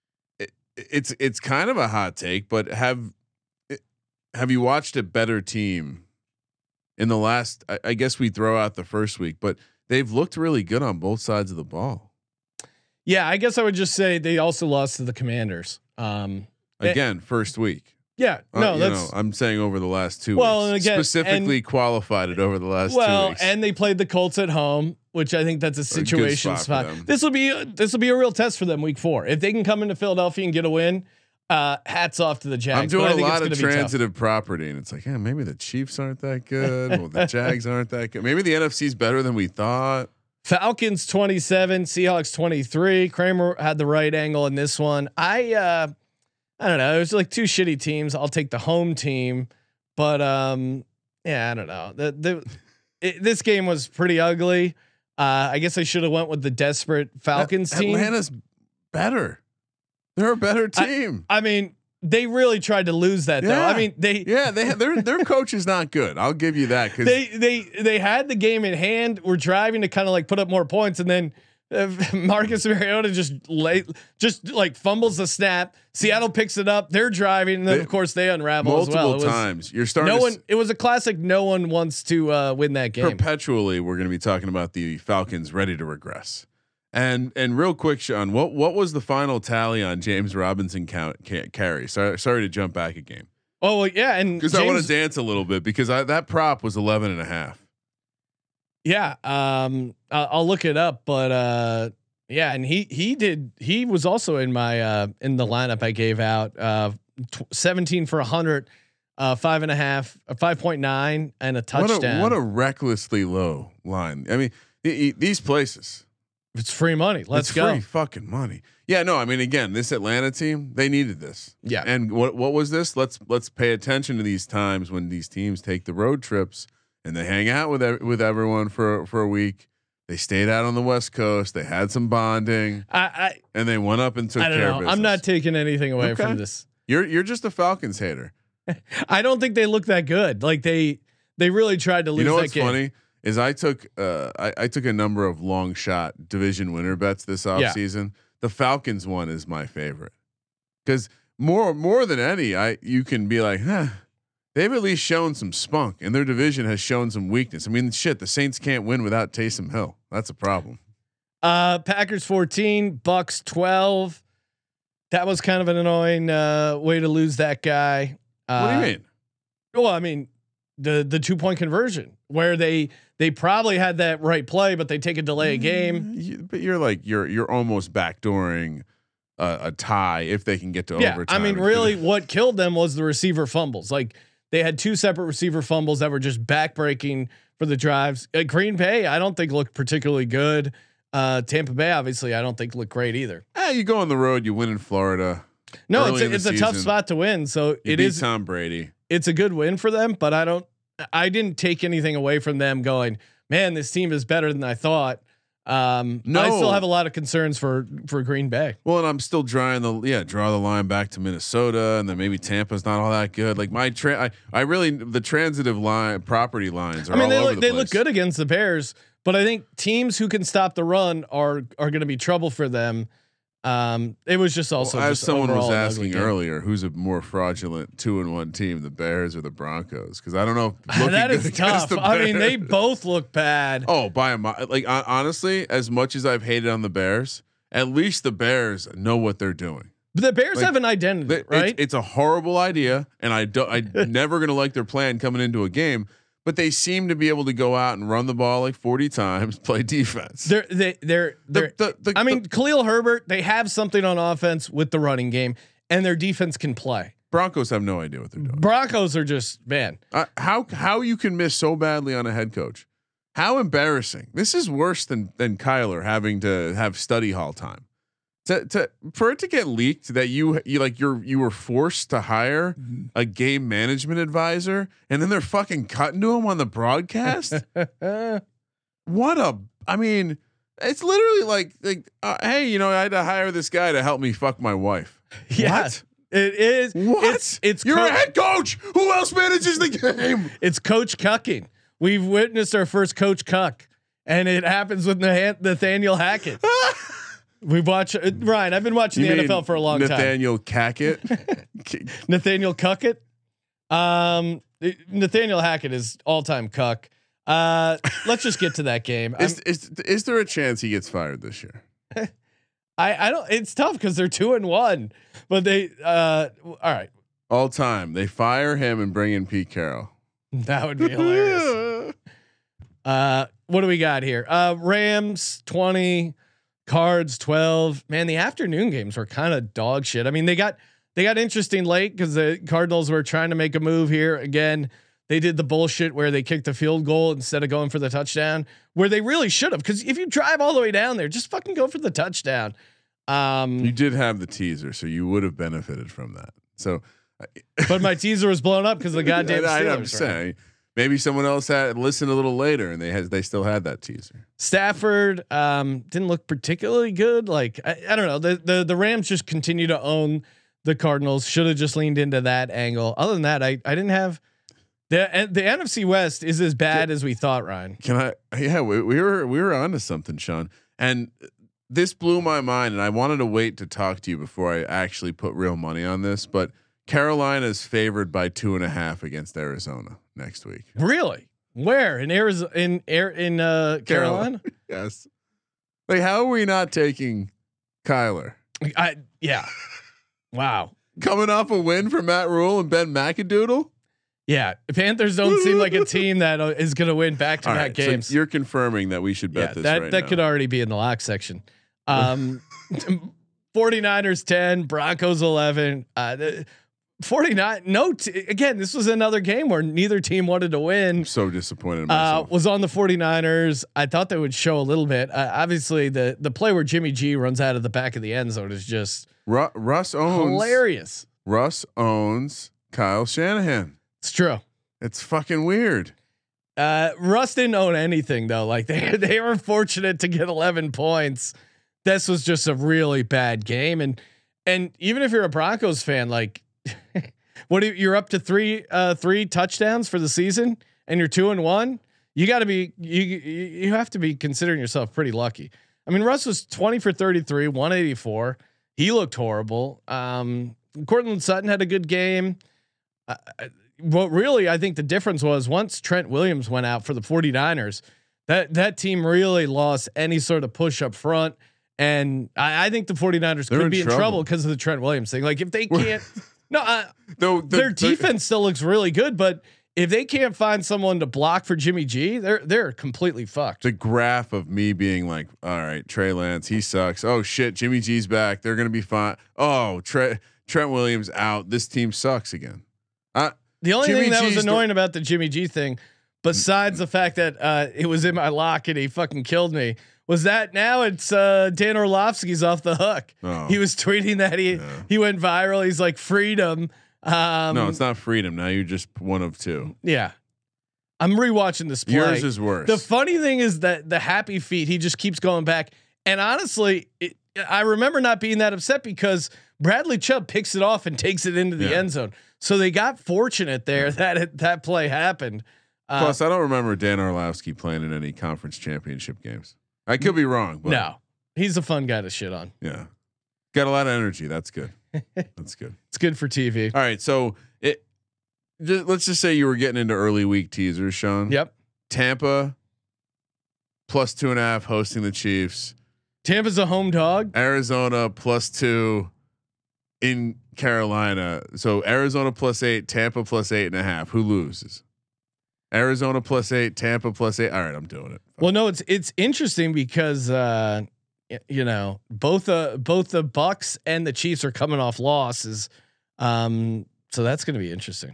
S7: It's kind of a hot take, but have you watched a better team? In the last, I guess we throw out the first week, but they've looked really good on both sides of the ball.
S2: Yeah, I guess I would just say they also lost to the Commanders.
S7: Again, first week.
S2: Yeah, no,
S7: I'm saying over the last 2 weeks.
S2: And again,
S7: specifically qualified it over the last 2 weeks.
S2: And they played the Colts at home, which I think that's a situation spot. This will be a real test for them week 4. If they can come into Philadelphia and get a win, hats off to the Jags.
S7: I'm doing a lot of transitive property, and it's like, yeah, maybe the Chiefs aren't that good. Well, the Jags aren't that good. Maybe the NFC's better than we thought.
S2: Falcons 27, Seahawks 23. Kramer had the right angle in this one. I don't know. It was like 2 shitty teams. I'll take the home team, but yeah, I don't know. This game was pretty ugly. I guess I should have went with the desperate Falcons team.
S7: Atlanta's better. They're a better team.
S2: I mean, they really tried to lose that though. I mean,
S7: their coach is not good. I'll give you that because
S2: they had the game in hand. We're driving to kind of like put up more points, and then Marcus Mariota just like fumbles the snap. Seattle picks it up. They're driving, and then of course they unravel
S7: multiple
S2: as well.
S7: Times. You're starting.
S2: It was a classic. No one wants to win that game.
S7: Perpetually, we're going to be talking about the Falcons ready to regress. And real quick, Sean, what was the final tally on James Robinson carry? Sorry to jump back a game.
S2: Oh well, yeah, and
S7: because I want to dance a little bit because that prop was 11.5.
S2: Yeah, I'll look it up, but yeah, and he was also in my in the lineup I gave out 17 for 100, 5.5, 5.9, and a touchdown.
S7: What a recklessly low line. I mean, these places.
S2: It's free money. Let's go.
S7: Free fucking money. Yeah, no, I mean, again, this Atlanta team, they needed this.
S2: Yeah.
S7: And what was this? Let's pay attention to these times when these teams take the road trips and they hang out with everyone for a week. They stayed out on the West Coast. They had some bonding. And they went up and took care of business.
S2: I'm not taking anything away from this.
S7: You're just a Falcons hater.
S2: I don't think they look that good. Like they really tried to lose.
S7: You know
S2: that
S7: what's
S2: game.
S7: funny? Is I took a number of long shot division winner bets this offseason. Yeah. The Falcons one is my favorite because more than any, you can be like, they've at least shown some spunk, and their division has shown some weakness. I mean, shit, the Saints can't win without Taysom Hill. That's a problem.
S2: Packers 14, Bucks 12. That was kind of an annoying way to lose that guy.
S7: What do you mean?
S2: Well, I mean the 2-point conversion where they probably had that right play, but they take a delay a game.
S7: But you're almost backdooring a tie if they can get to overtime.
S2: I mean, really, what killed them was the receiver fumbles. Like they had 2 separate receiver fumbles that were just backbreaking for the drives. Green Bay, I don't think looked particularly good. Tampa Bay, obviously, I don't think looked great either.
S7: You go on the road, you win in Florida.
S2: No, it's a tough spot to win. So it is
S7: Tom Brady.
S2: It's a good win for them, but I didn't take anything away from them going, man, this team is better than I thought. No, I still have a lot of concerns for Green Bay.
S7: Well, and I'm still draw the line back to Minnesota, and then maybe Tampa's not all that good. Like I really the transitive line property lines are. I mean,
S2: they look good against the Bears, but I think teams who can stop the run are going to be trouble for them. It was just also
S7: as someone was asking earlier, who's a more fraudulent 2-1 team, the Bears or the Broncos? Because I don't know.
S2: That is tough. I mean, they both look bad.
S7: Oh, by a like honestly, as much as I've hated on the Bears, at least the Bears know what they're doing.
S2: But the Bears have an identity, right?
S7: It's a horrible idea, and I'm never gonna like their plan coming into a game. But they seem to be able to go out and run the ball like 40 times, play defense.
S2: They're I mean, Khalil Herbert, they have something on offense with the running game, and their defense can play.
S7: Broncos have no idea what they're doing.
S2: Broncos are just, man.
S7: How you can miss so badly on a head coach? How embarrassing. This is worse than Kyler having to have study hall time. For it to get leaked that you were forced to hire a game management advisor and then they're fucking cutting to him on the broadcast. I mean, it's literally like hey, I had to hire this guy to help me fuck my wife.
S2: Yeah,
S7: what?
S2: It is.
S7: What? It's you're a head coach. Who else manages the game?
S2: It's coach cucking. We've witnessed our first coach cuck, and it happens with Nathaniel Hackett. We've watched Ryan. I've been watching the NFL for a long
S7: Nathaniel
S2: time.
S7: Nathaniel
S2: Cuckett. Nathaniel Hackett is all-time cuck. Let's just get to that game.
S7: Is there a chance he gets fired this year?
S2: I don't. It's tough because they're 2-1, but they. All right.
S7: All time, they fire him and bring in Pete Carroll.
S2: That would be hilarious. What do we got here? Rams 20. Cards 12. Man, the afternoon games were kind of dog shit. I mean, they got interesting late because the Cardinals were trying to make a move here. Again, they did the bullshit where they kicked the field goal instead of going for the touchdown, where they really should have. Because if you drive all the way down there, just fucking go for the touchdown.
S7: You did have the teaser, so you would have benefited from that. So,
S2: but my teaser was blown up because the goddamn Steelers.
S7: I'm saying. Maybe someone else had listened a little later and they still had that teaser.
S2: Stafford didn't look particularly good. Like I don't know. The Rams just continue to own the Cardinals. Should have just leaned into that angle. Other than that, I didn't have the NFC West is as bad as we thought, Ryan.
S7: Yeah, we were onto something, Sean. And this blew my mind and I wanted to wait to talk to you before I actually put real money on this, but Carolina is favored by 2.5 against Arizona next week.
S2: Really? Where in Arizona? In Carolina?
S7: Yes. Like, how are we not taking Kyler?
S2: Yeah. Wow.
S7: Coming off a win for Matt Rule and Ben McAdoodle.
S2: Yeah, Panthers don't seem like a team that is going to win back-to-back games.
S7: So you're confirming that we should bet this
S2: that
S7: right
S2: that
S7: now.
S2: could already be in the lock section. 49ers 10, Broncos 11. 49. Again, this was another game where neither team wanted to win.
S7: I'm so disappointed in myself.
S2: Was on the 49ers. I thought they would show a little bit. Obviously, the play where Jimmy G runs out of the back of the end zone is just
S7: Russ owns
S2: hilarious.
S7: Russ owns Kyle Shanahan.
S2: It's true.
S7: It's fucking weird.
S2: Russ didn't own anything though. Like they were fortunate to get 11 points. This was just a really bad game, and even if you're a Broncos fan, like you're up to three touchdowns for the season, and you're 2-1. You got to be you have to be considering yourself pretty lucky. I mean, Russ was 20 for 33, 184. He looked horrible. Cortland Sutton had a good game. What really I think the difference was once Trent Williams went out for the 49ers, that team really lost any sort of push up front. And I think the 49ers could be in trouble because of the Trent Williams thing. Like if they can't, their defense still looks really good, but if they can't find someone to block for Jimmy G, they're completely fucked.
S7: The graph of me being like, all right, Trey Lance, he sucks. Oh shit, Jimmy G's back. They're gonna be fine. Oh, Trent Williams out. This team sucks again.
S2: The only thing that was annoying about the Jimmy G thing, besides the fact that it was in my lock and he fucking killed me, was that now it's Dan Orlovsky's off the hook.
S7: Oh.
S2: He was tweeting that he went viral. He's like freedom.
S7: No, it's not freedom. Now you're just one of two.
S2: Yeah. I'm rewatching this play.
S7: Yours is worse.
S2: The funny thing is that the happy feet, he just keeps going back. And honestly, I remember not being that upset because Bradley Chubb picks it off and takes it into the end zone. So they got fortunate there that play happened.
S7: Plus, I don't remember Dan Orlovsky playing in any conference championship games. I could be wrong, but
S2: no, he's a fun guy to shit on.
S7: Yeah, got a lot of energy. That's good. That's good.
S2: It's good for TV.
S7: All right, so let's just say you were getting into early week teasers, Sean.
S2: Yep.
S7: Tampa +2.5 hosting the Chiefs.
S2: Tampa's a home dog.
S7: Arizona +2 in Carolina. So Arizona +8, Tampa +8.5. Who loses? Arizona +8, Tampa +8. All right, I'm doing it.
S2: Well, no, it's interesting because both the Bucks and the Chiefs are coming off losses, so that's going to be interesting.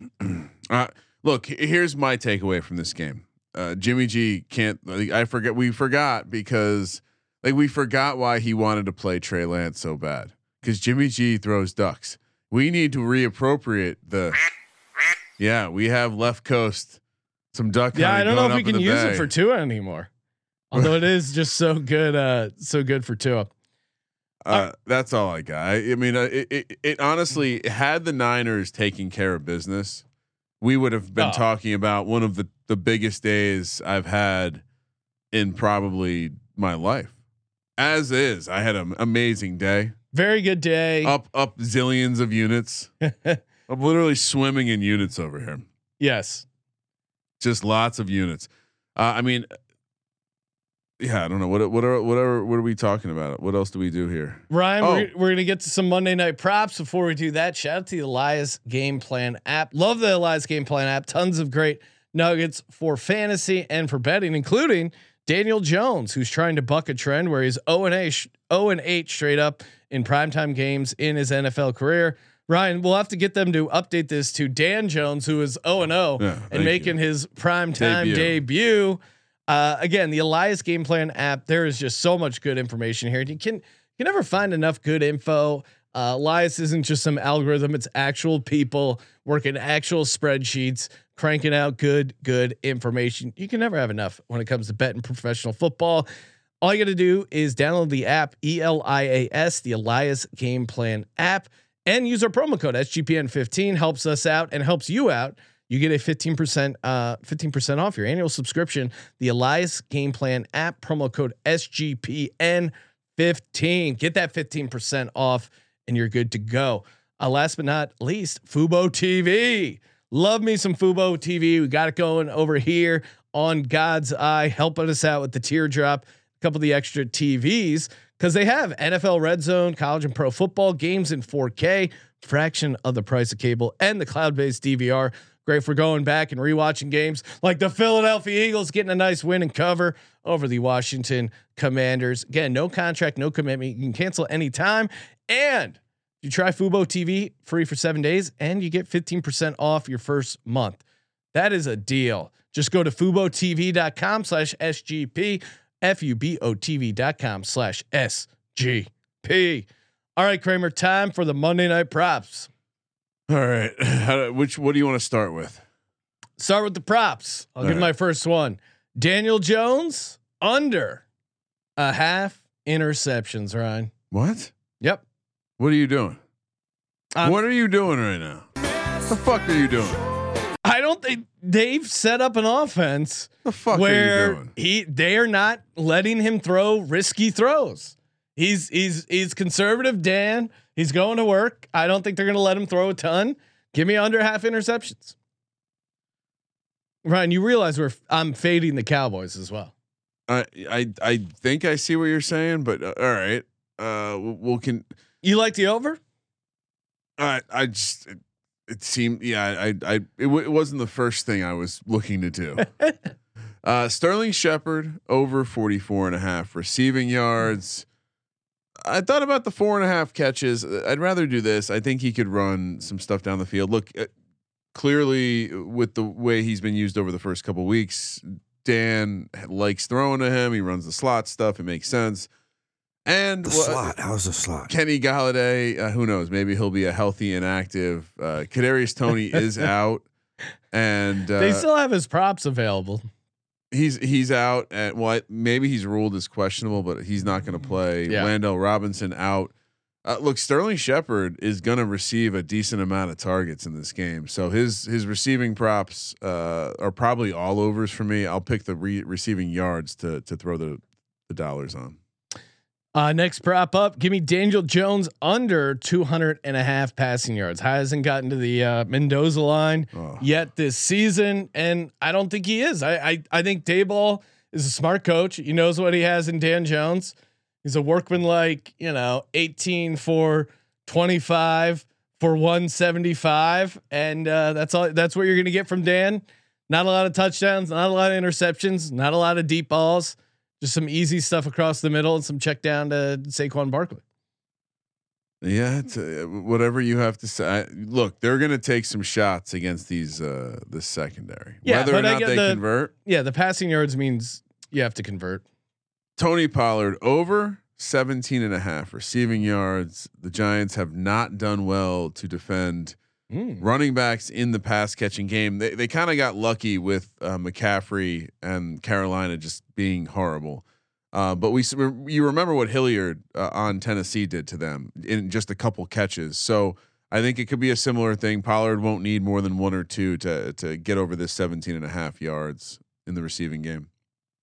S7: Look, here's my takeaway from this game. Jimmy G can't. We forgot because we forgot why he wanted to play Trey Lance so bad because Jimmy G throws ducks. We need to reappropriate the. Yeah, we have left coast. Some duck.
S2: Yeah, I don't know if we can use it for Tua anymore. Although it is just so good for Tua.
S7: That's all I got. I mean, it honestly, had the Niners taking care of business, we would have been talking about one of the biggest days I've had in probably my life. As is, I had an amazing day.
S2: Very good day.
S7: Up zillions of units. I'm literally swimming in units over here.
S2: Yes.
S7: Just lots of units. I mean, yeah, I don't know what are we talking about? What else do we do here?
S2: Ryan, we're gonna get to some Monday night props. Before we do that, shout out to the Elias Game Plan app. Love the Elias Game Plan app. Tons of great nuggets for fantasy and for betting, including Daniel Jones, who's trying to buck a trend where he's 0-8 straight up in primetime games in his NFL career. Ryan, we'll have to get them to update this to Dan Jones, who is 0-0 and making his primetime debut. Again, the Elias Game Plan app. There is just so much good information here. You can never find enough good info. Elias isn't just some algorithm; it's actual people working actual spreadsheets, cranking out good information. You can never have enough when it comes to betting professional football. All you got to do is download the app, ELIAS, the Elias Game Plan app, and use our promo code SGPN15. Helps us out and helps you out. You get a 15% off your annual subscription. The Elias Game Plan app, promo code SGPN15. Get that 15% off, and you're good to go. Last but not least, Fubo TV. Love me some Fubo TV. We got it going over here on God's Eye, helping us out with the teardrop. couple of the extra TVs because they have NFL Red Zone, college and pro football games in 4K, fraction of the price of cable, and the cloud-based DVR. Great for going back and rewatching games like the Philadelphia Eagles getting a nice win and cover over the Washington Commanders. Again, no contract, no commitment. You can cancel anytime. And you try Fubo TV free for 7 days and you get 15% off your first month. That is a deal. Just go to FuboTV.com/SGP, FuboTV.com/SGP. All right, Kramer, time for the Monday Night Props.
S7: All right. What do you want to start with?
S2: Start with the props. I'll give my first one. Daniel Jones under a half interceptions, Ryan.
S7: What?
S2: Yep.
S7: What are you doing? What are you doing right now? What the fuck are you doing?
S2: I don't think they've set up an offense
S7: The fuck
S2: where
S7: are you doing?
S2: they are not letting him throw risky throws. He's conservative, Dan. He's going to work. I don't think they're going to let him throw a ton. Give me under half interceptions. Ryan, you realize I'm fading the Cowboys as well.
S7: I think I see what you're saying, but all right.
S2: You like the over?
S7: I just it seemed it wasn't the first thing I was looking to do. Sterling Shepard over 44.5 receiving yards. I thought about the 4.5 catches. I'd rather do this. I think he could run some stuff down the field. Look, clearly with the way he's been used over the first couple weeks, Dan likes throwing to him. He runs the slot stuff. It makes sense. And
S8: the slot. How's the slot?
S7: Kenny Galladay. Who knows? Maybe he'll be a healthy and active. Kadarius Toney is out, and
S2: they still have his props available.
S7: He's out at maybe he's ruled as questionable, but he's not going to play.
S2: Yeah.
S7: Wandale Robinson out. Look, Sterling Shepard is going to receive a decent amount of targets in this game, so his receiving props are probably all overs for me. I'll pick the receiving yards to throw the dollars on.
S2: Next prop up, give me Daniel Jones under 200.5 passing yards. Hasn't gotten to the Mendoza line yet this season, and I don't think he is. I think Daboll is a smart coach. He knows what he has in Dan Jones. He's a workman-like, 18 for 25 for 175, and that's all. That's what you're going to get from Dan. Not a lot of touchdowns, not a lot of interceptions, not a lot of deep balls. Just some easy stuff across the middle and some check down to Saquon Barkley.
S7: Yeah, it's, whatever you have to say. Look, they're going to take some shots against these this secondary.
S2: Yeah,
S7: whether or not they convert.
S2: Yeah, the passing yards means you have to convert.
S7: Tony Pollard over 17.5 receiving yards. The Giants have not done well to defend running backs in the pass catching game. They kind of got lucky with McCaffrey and Carolina just being horrible. But you remember what Hilliard on Tennessee did to them in just a couple catches. So I think it could be a similar thing. Pollard won't need more than 1 or 2 to get over this 17.5 yards in the receiving game.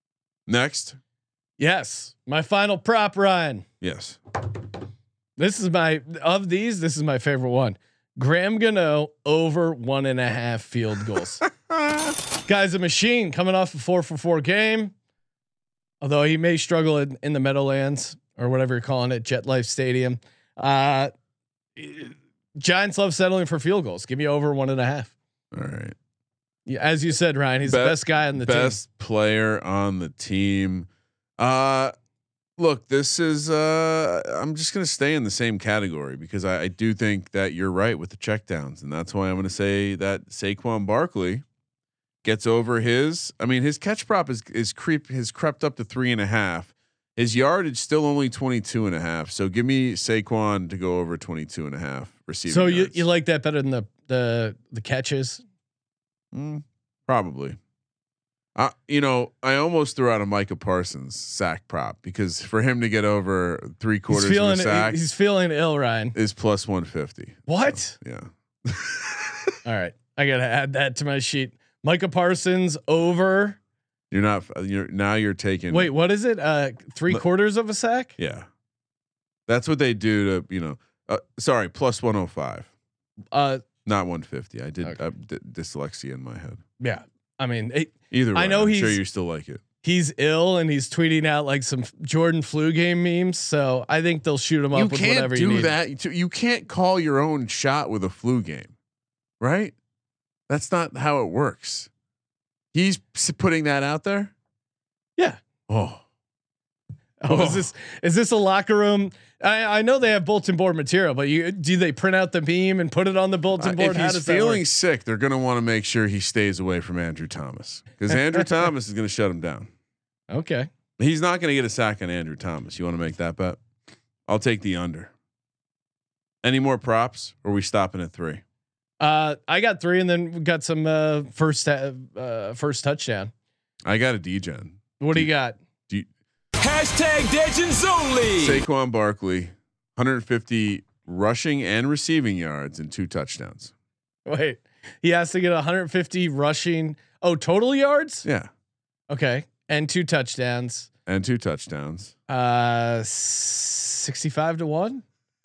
S7: Next.
S2: Yes. My final prop, Ryan.
S7: Yes.
S2: This is my favorite one. Graham Gano over 1.5 field goals. Guy's a machine coming off a 4-for-4 game. Although he may struggle in the Meadowlands or whatever you're calling it, Jet Life Stadium. Giants love settling for field goals. Give me over 1.5.
S7: All right.
S2: Yeah, as you said, Ryan, he's the best guy on the team.
S7: Best player on the team. Look, this is. I'm just going to stay in the same category because I do think that you're right with the checkdowns, and that's why I'm going to say that Saquon Barkley gets over his. I mean, his catch prop has crept up to 3.5. His yardage still only 22.5. So give me Saquon to go over 22.5 receiving.
S2: So
S7: yards.
S2: you like that better than the catches?
S7: Probably. I almost threw out a Micah Parsons sack prop because for him to get over 3/4 of a sack,
S2: he's feeling ill. Ryan
S7: is plus 150.
S2: What?
S7: So, yeah.
S2: All right, I gotta add that to my sheet. Micah Parsons over.
S7: You're taking.
S2: Wait, what is it? 3/4 of a sack?
S7: Yeah, that's what they do to sorry, plus 105. Not 150. I did dyslexia in my head.
S2: Yeah. I mean,
S7: either way,
S2: I know
S7: I'm sure you still like it.
S2: he's ill and he's tweeting out like some Jordan flu game memes. So I think they'll shoot him up with whatever you need.
S7: You can't do that. You can't call your own shot with a flu game, right? That's not how it works. He's putting that out there.
S2: Yeah.
S7: Oh.
S2: Is this a locker room? I know they have bulletin board material, but do they print out the meme and put it on the bulletin board?
S7: If he's feeling sick, they're going to want to make sure he stays away from Andrew Thomas because Andrew Thomas is going to shut him down.
S2: Okay.
S7: He's not going to get a sack on Andrew Thomas. You want to make that bet? I'll take the under. Any more props? Or are we stopping at 3?
S2: I got 3, and then we got some first touchdown.
S7: I got a DGen.
S2: What do you got?
S6: Hashtag Legends Only.
S7: Saquon Barkley, 150 rushing and receiving yards and 2 touchdowns.
S2: Wait, he has to get 150 rushing. Oh, total yards?
S7: Yeah.
S2: Okay, and 2 touchdowns.
S7: 65
S2: to 1.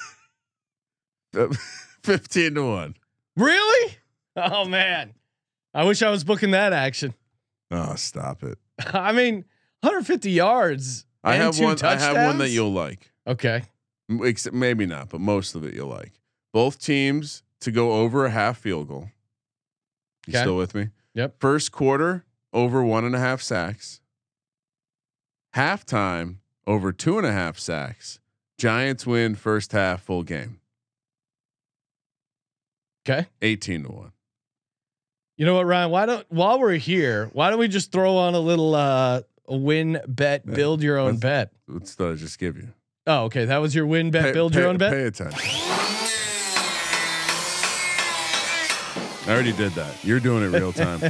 S7: 15 to 1.
S2: Really? Oh man, I wish I was booking that action.
S7: Oh, stop it.
S2: I mean, 150 yards.
S7: I have one
S2: touchdowns?
S7: that you'll like.
S2: Okay.
S7: Except maybe not, but most of it you'll like. Both teams to go over a half field goal. You still with me?
S2: Yep.
S7: First quarter over 1.5 sacks. Halftime over 2.5 sacks. Giants win first half full game.
S2: Okay.
S7: 18 to 1.
S2: You know what, Ryan? While we're here, why don't we just throw on a little win bet, build your own bet?
S7: What's that I just give you?
S2: Oh, okay. That was your win bet, build your own bet.
S7: Pay attention. I already did that. You're doing it real time.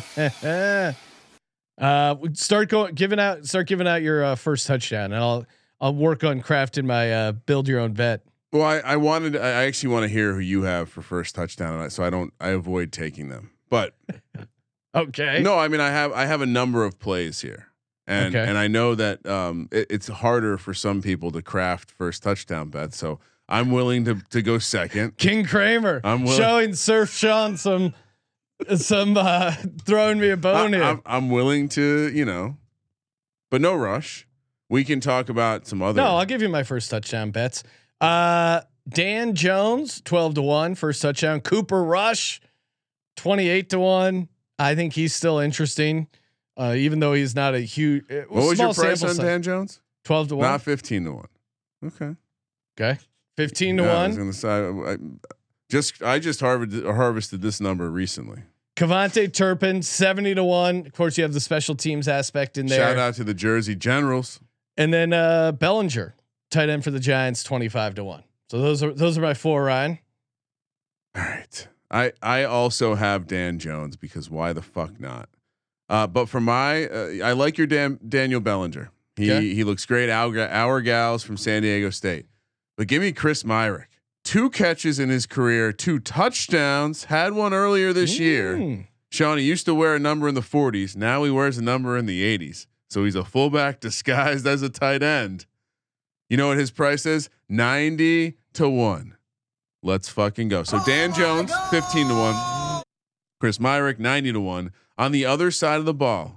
S2: Start giving out your first touchdown, and I'll work on crafting my build your own bet.
S7: Well, I actually want to hear who you have for first touchdown, so I avoid taking them. But
S2: okay.
S7: No, I mean I have a number of plays here, and I know that it's harder for some people to craft first touchdown bets. So I'm willing to go second.
S2: King Kramer, I'm showing Surf Sean some throwing me a bone here.
S7: I'm willing to, but no rush. We can talk about some other.
S2: No, I'll give you my first touchdown bets. Dan Jones 12 to 1 first touchdown. Cooper Rush 28 to 1. I think he's still interesting, even though he's not a huge.
S7: What was your price on Dan Jones?
S2: 12 to 1,
S7: not 15 to 1.
S2: Okay, 15 to 1.
S7: I was gonna say I just harvested this number recently.
S2: Cavante Turpin 70 to 1. Of course, you have the special teams aspect in there.
S7: Shout out to the Jersey Generals.
S2: And then Bellinger, tight end for the Giants, 25 to 1. So those are my 4, Ryan.
S7: All right. I also have Dan Jones because why the fuck not? But for my, I like your Daniel Bellinger. He looks great. Our gals from San Diego State. But give me Chris Myrick. 2 catches in his career, 2 touchdowns. Had one earlier this year. Sean, he used to wear a number in the 40s. Now he wears a number in the 80s. So he's a fullback disguised as a tight end. You know what his price is? 90 to 1. Let's fucking go. So Dan Jones, 15 to 1. Chris Myrick, 90 to 1. On the other side of the ball,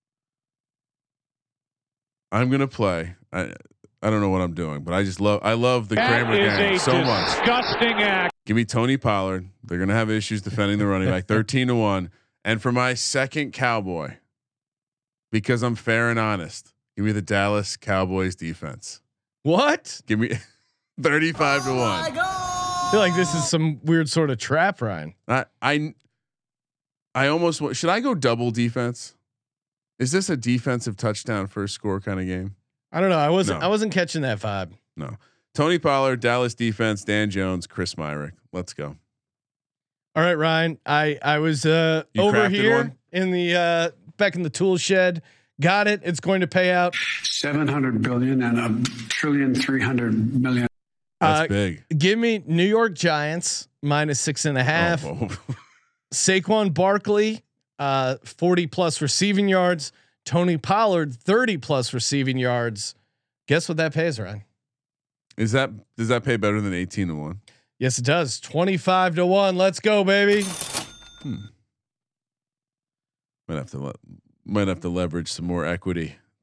S7: I'm gonna play. I don't know what I'm doing, but I love the Kramer gang so much.
S3: Disgusting act.
S7: Give me Tony Pollard. They're gonna have issues defending the running back. 13 to 1. And for my second Cowboy, because I'm fair and honest, give me the Dallas Cowboys defense.
S2: What?
S7: Give me 35 to 1.
S2: I feel like this is some weird sort of trap, Ryan.
S7: I almost should I go double defense? Is this a defensive touchdown first score kind of game?
S2: I don't know. I wasn't catching that vibe.
S7: No. Tony Pollard, Dallas defense, Dan Jones, Chris Myrick. Let's go.
S2: All right, Ryan. I was over here in the back in the tool shed. Got it. It's going to pay out
S8: $700 billion and $1.3 trillion.
S7: That's big.
S2: Give me New York Giants -6.5. Saquon Barkley, 40+ receiving yards. Tony Pollard, 30+ receiving yards. Guess what that pays, Ryan?
S7: Does that pay better than 18 to 1?
S2: Yes, it does. 25 to 1. Let's go, baby.
S7: Might have to leverage some more equity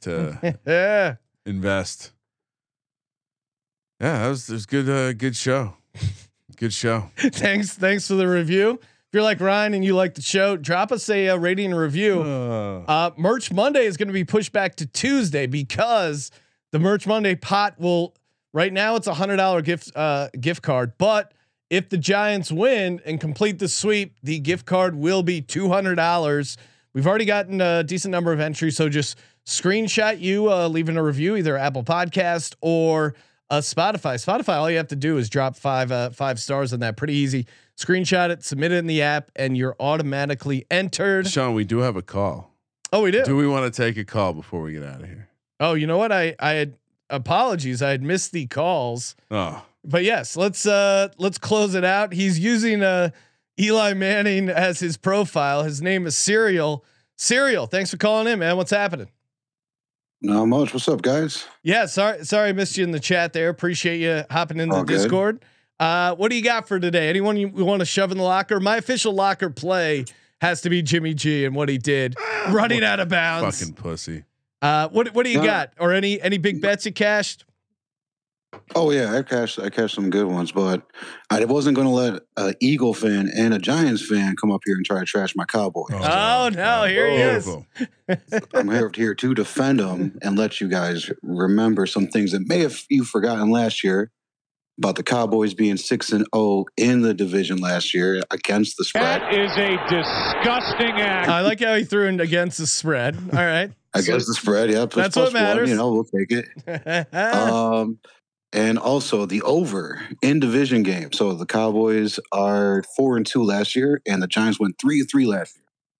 S7: to invest. Yeah, it was good. Good show. Good show.
S2: Thanks for the review. If you're like Ryan and you like the show, drop us a rating and review. Merch Monday is going to be pushed back to Tuesday because the Merch Monday pot will. Right now it's $100 gift card, but if the Giants win and complete the sweep, the gift card will be $200. We've already gotten a decent number of entries, so just screenshot you leaving a review, either Apple Podcast or Spotify. Spotify, all you have to do is drop five stars on that. Pretty easy. Screenshot it, submit it in the app, and you're automatically entered.
S7: Sean, we do have a call.
S2: Oh, we do.
S7: Do we want to take a call before we get out of here?
S2: Oh, you know what? I had apologies. I had missed the calls.
S7: Oh.
S2: But yes, let's close it out. He's using Eli Manning as his profile. His name is Serial. Serial, thanks for calling in, man. What's happening?
S9: Not much. What's up, guys?
S2: Yeah, sorry I missed you in the chat there. Appreciate you hopping in the Discord. What do you got for today? Anyone you want to shove in the locker? My official locker play has to be Jimmy G and what he did running out of bounds.
S7: Fucking pussy.
S2: What do you got? Or any big bets you cashed?
S9: Oh yeah, I cashed some good ones, but I wasn't going to let an Eagle fan and a Giants fan come up here and try to trash my Cowboys.
S2: Oh no, here he is.
S9: I'm here to defend them and let you guys remember some things that may have you forgotten last year about the Cowboys being 6-0 in the division last year against the spread.
S10: That is a disgusting act.
S2: I like how he threw in against the spread. All right,
S9: against the spread, yeah,
S2: that's what matters.
S9: We'll take it. And also the over in division game. So the Cowboys are 4-2 last year, and the Giants went 3-3 last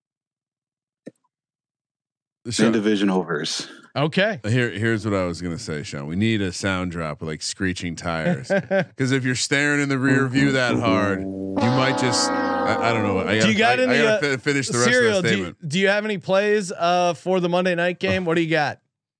S9: year. In division overs.
S2: Okay.
S7: Here's what I was gonna say, Sean. We need a sound drop with like screeching tires, because if you're staring in the rear view that hard, you might just. I don't know. I gotta finish the rest
S2: Serial,
S7: of the statement.
S2: Do you have any plays for the Monday night game? What do you got?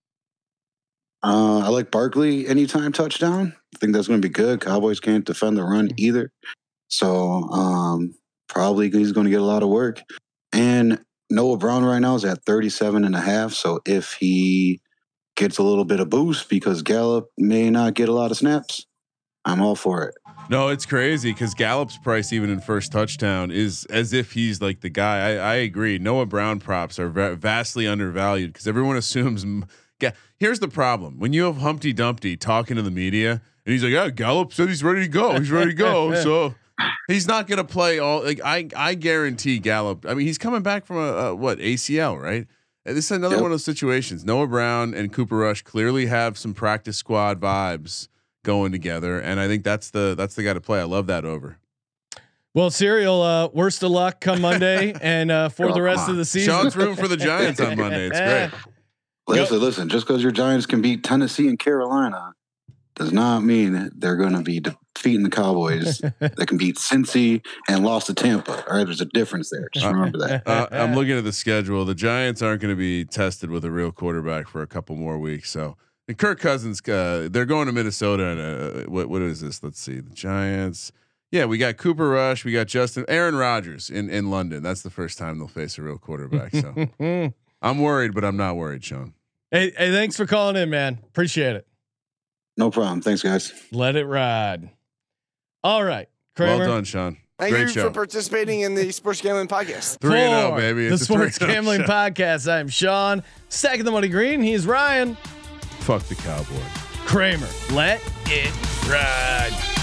S9: I like Barkley anytime touchdown. I think that's going to be good. Cowboys can't defend the run either. So probably he's going to get a lot of work. And Noah Brown right now is at 37.5. So if he gets a little bit of boost because Gallup may not get a lot of snaps, I'm all for it.
S7: No, it's crazy because Gallup's price, even in first touchdown, is as if he's like the guy. I agree. Noah Brown props are vastly undervalued because everyone assumes. Here's the problem: when you have Humpty Dumpty talking to the media, and he's like, "Yeah, Gallup said he's ready to go. He's ready to go." So he's not going to play all. Like I guarantee Gallup. I mean, he's coming back from a ACL, right? And this is another one of those situations. Noah Brown and Cooper Rush clearly have some practice squad vibes going together, and I think that's the guy to play. I love that over.
S2: Well, Serial, worst of luck come Monday and for the rest of the season.
S7: Sean's rooting for the Giants on Monday. It's great.
S9: Listen. Just because your Giants can beat Tennessee and Carolina does not mean that they're going to be defeating the Cowboys that can beat Cincy and lost to Tampa. All right, there's a difference there. Just remember that.
S7: I'm looking at the schedule. The Giants aren't going to be tested with a real quarterback for a couple more weeks. So, and Kirk Cousins, they're going to Minnesota. And what is this? Let's see. The Giants. Yeah, we got Cooper Rush. We got Aaron Rodgers in London. That's the first time they'll face a real quarterback. So I'm worried, but I'm not worried, Sean.
S2: Hey, thanks for calling in, man. Appreciate it.
S9: No problem. Thanks, guys.
S2: Let it ride. All right, Kramer.
S7: Well done, Sean.
S11: Thank
S7: Great
S11: you
S7: show.
S11: for participating in the Sports Gambling Podcast.
S7: 3-0, baby.
S2: The Sports Gambling Podcast. I'm Sean. Stacking the Money Green. He's Ryan.
S7: Fuck the Cowboy.
S2: Kramer. Let it ride.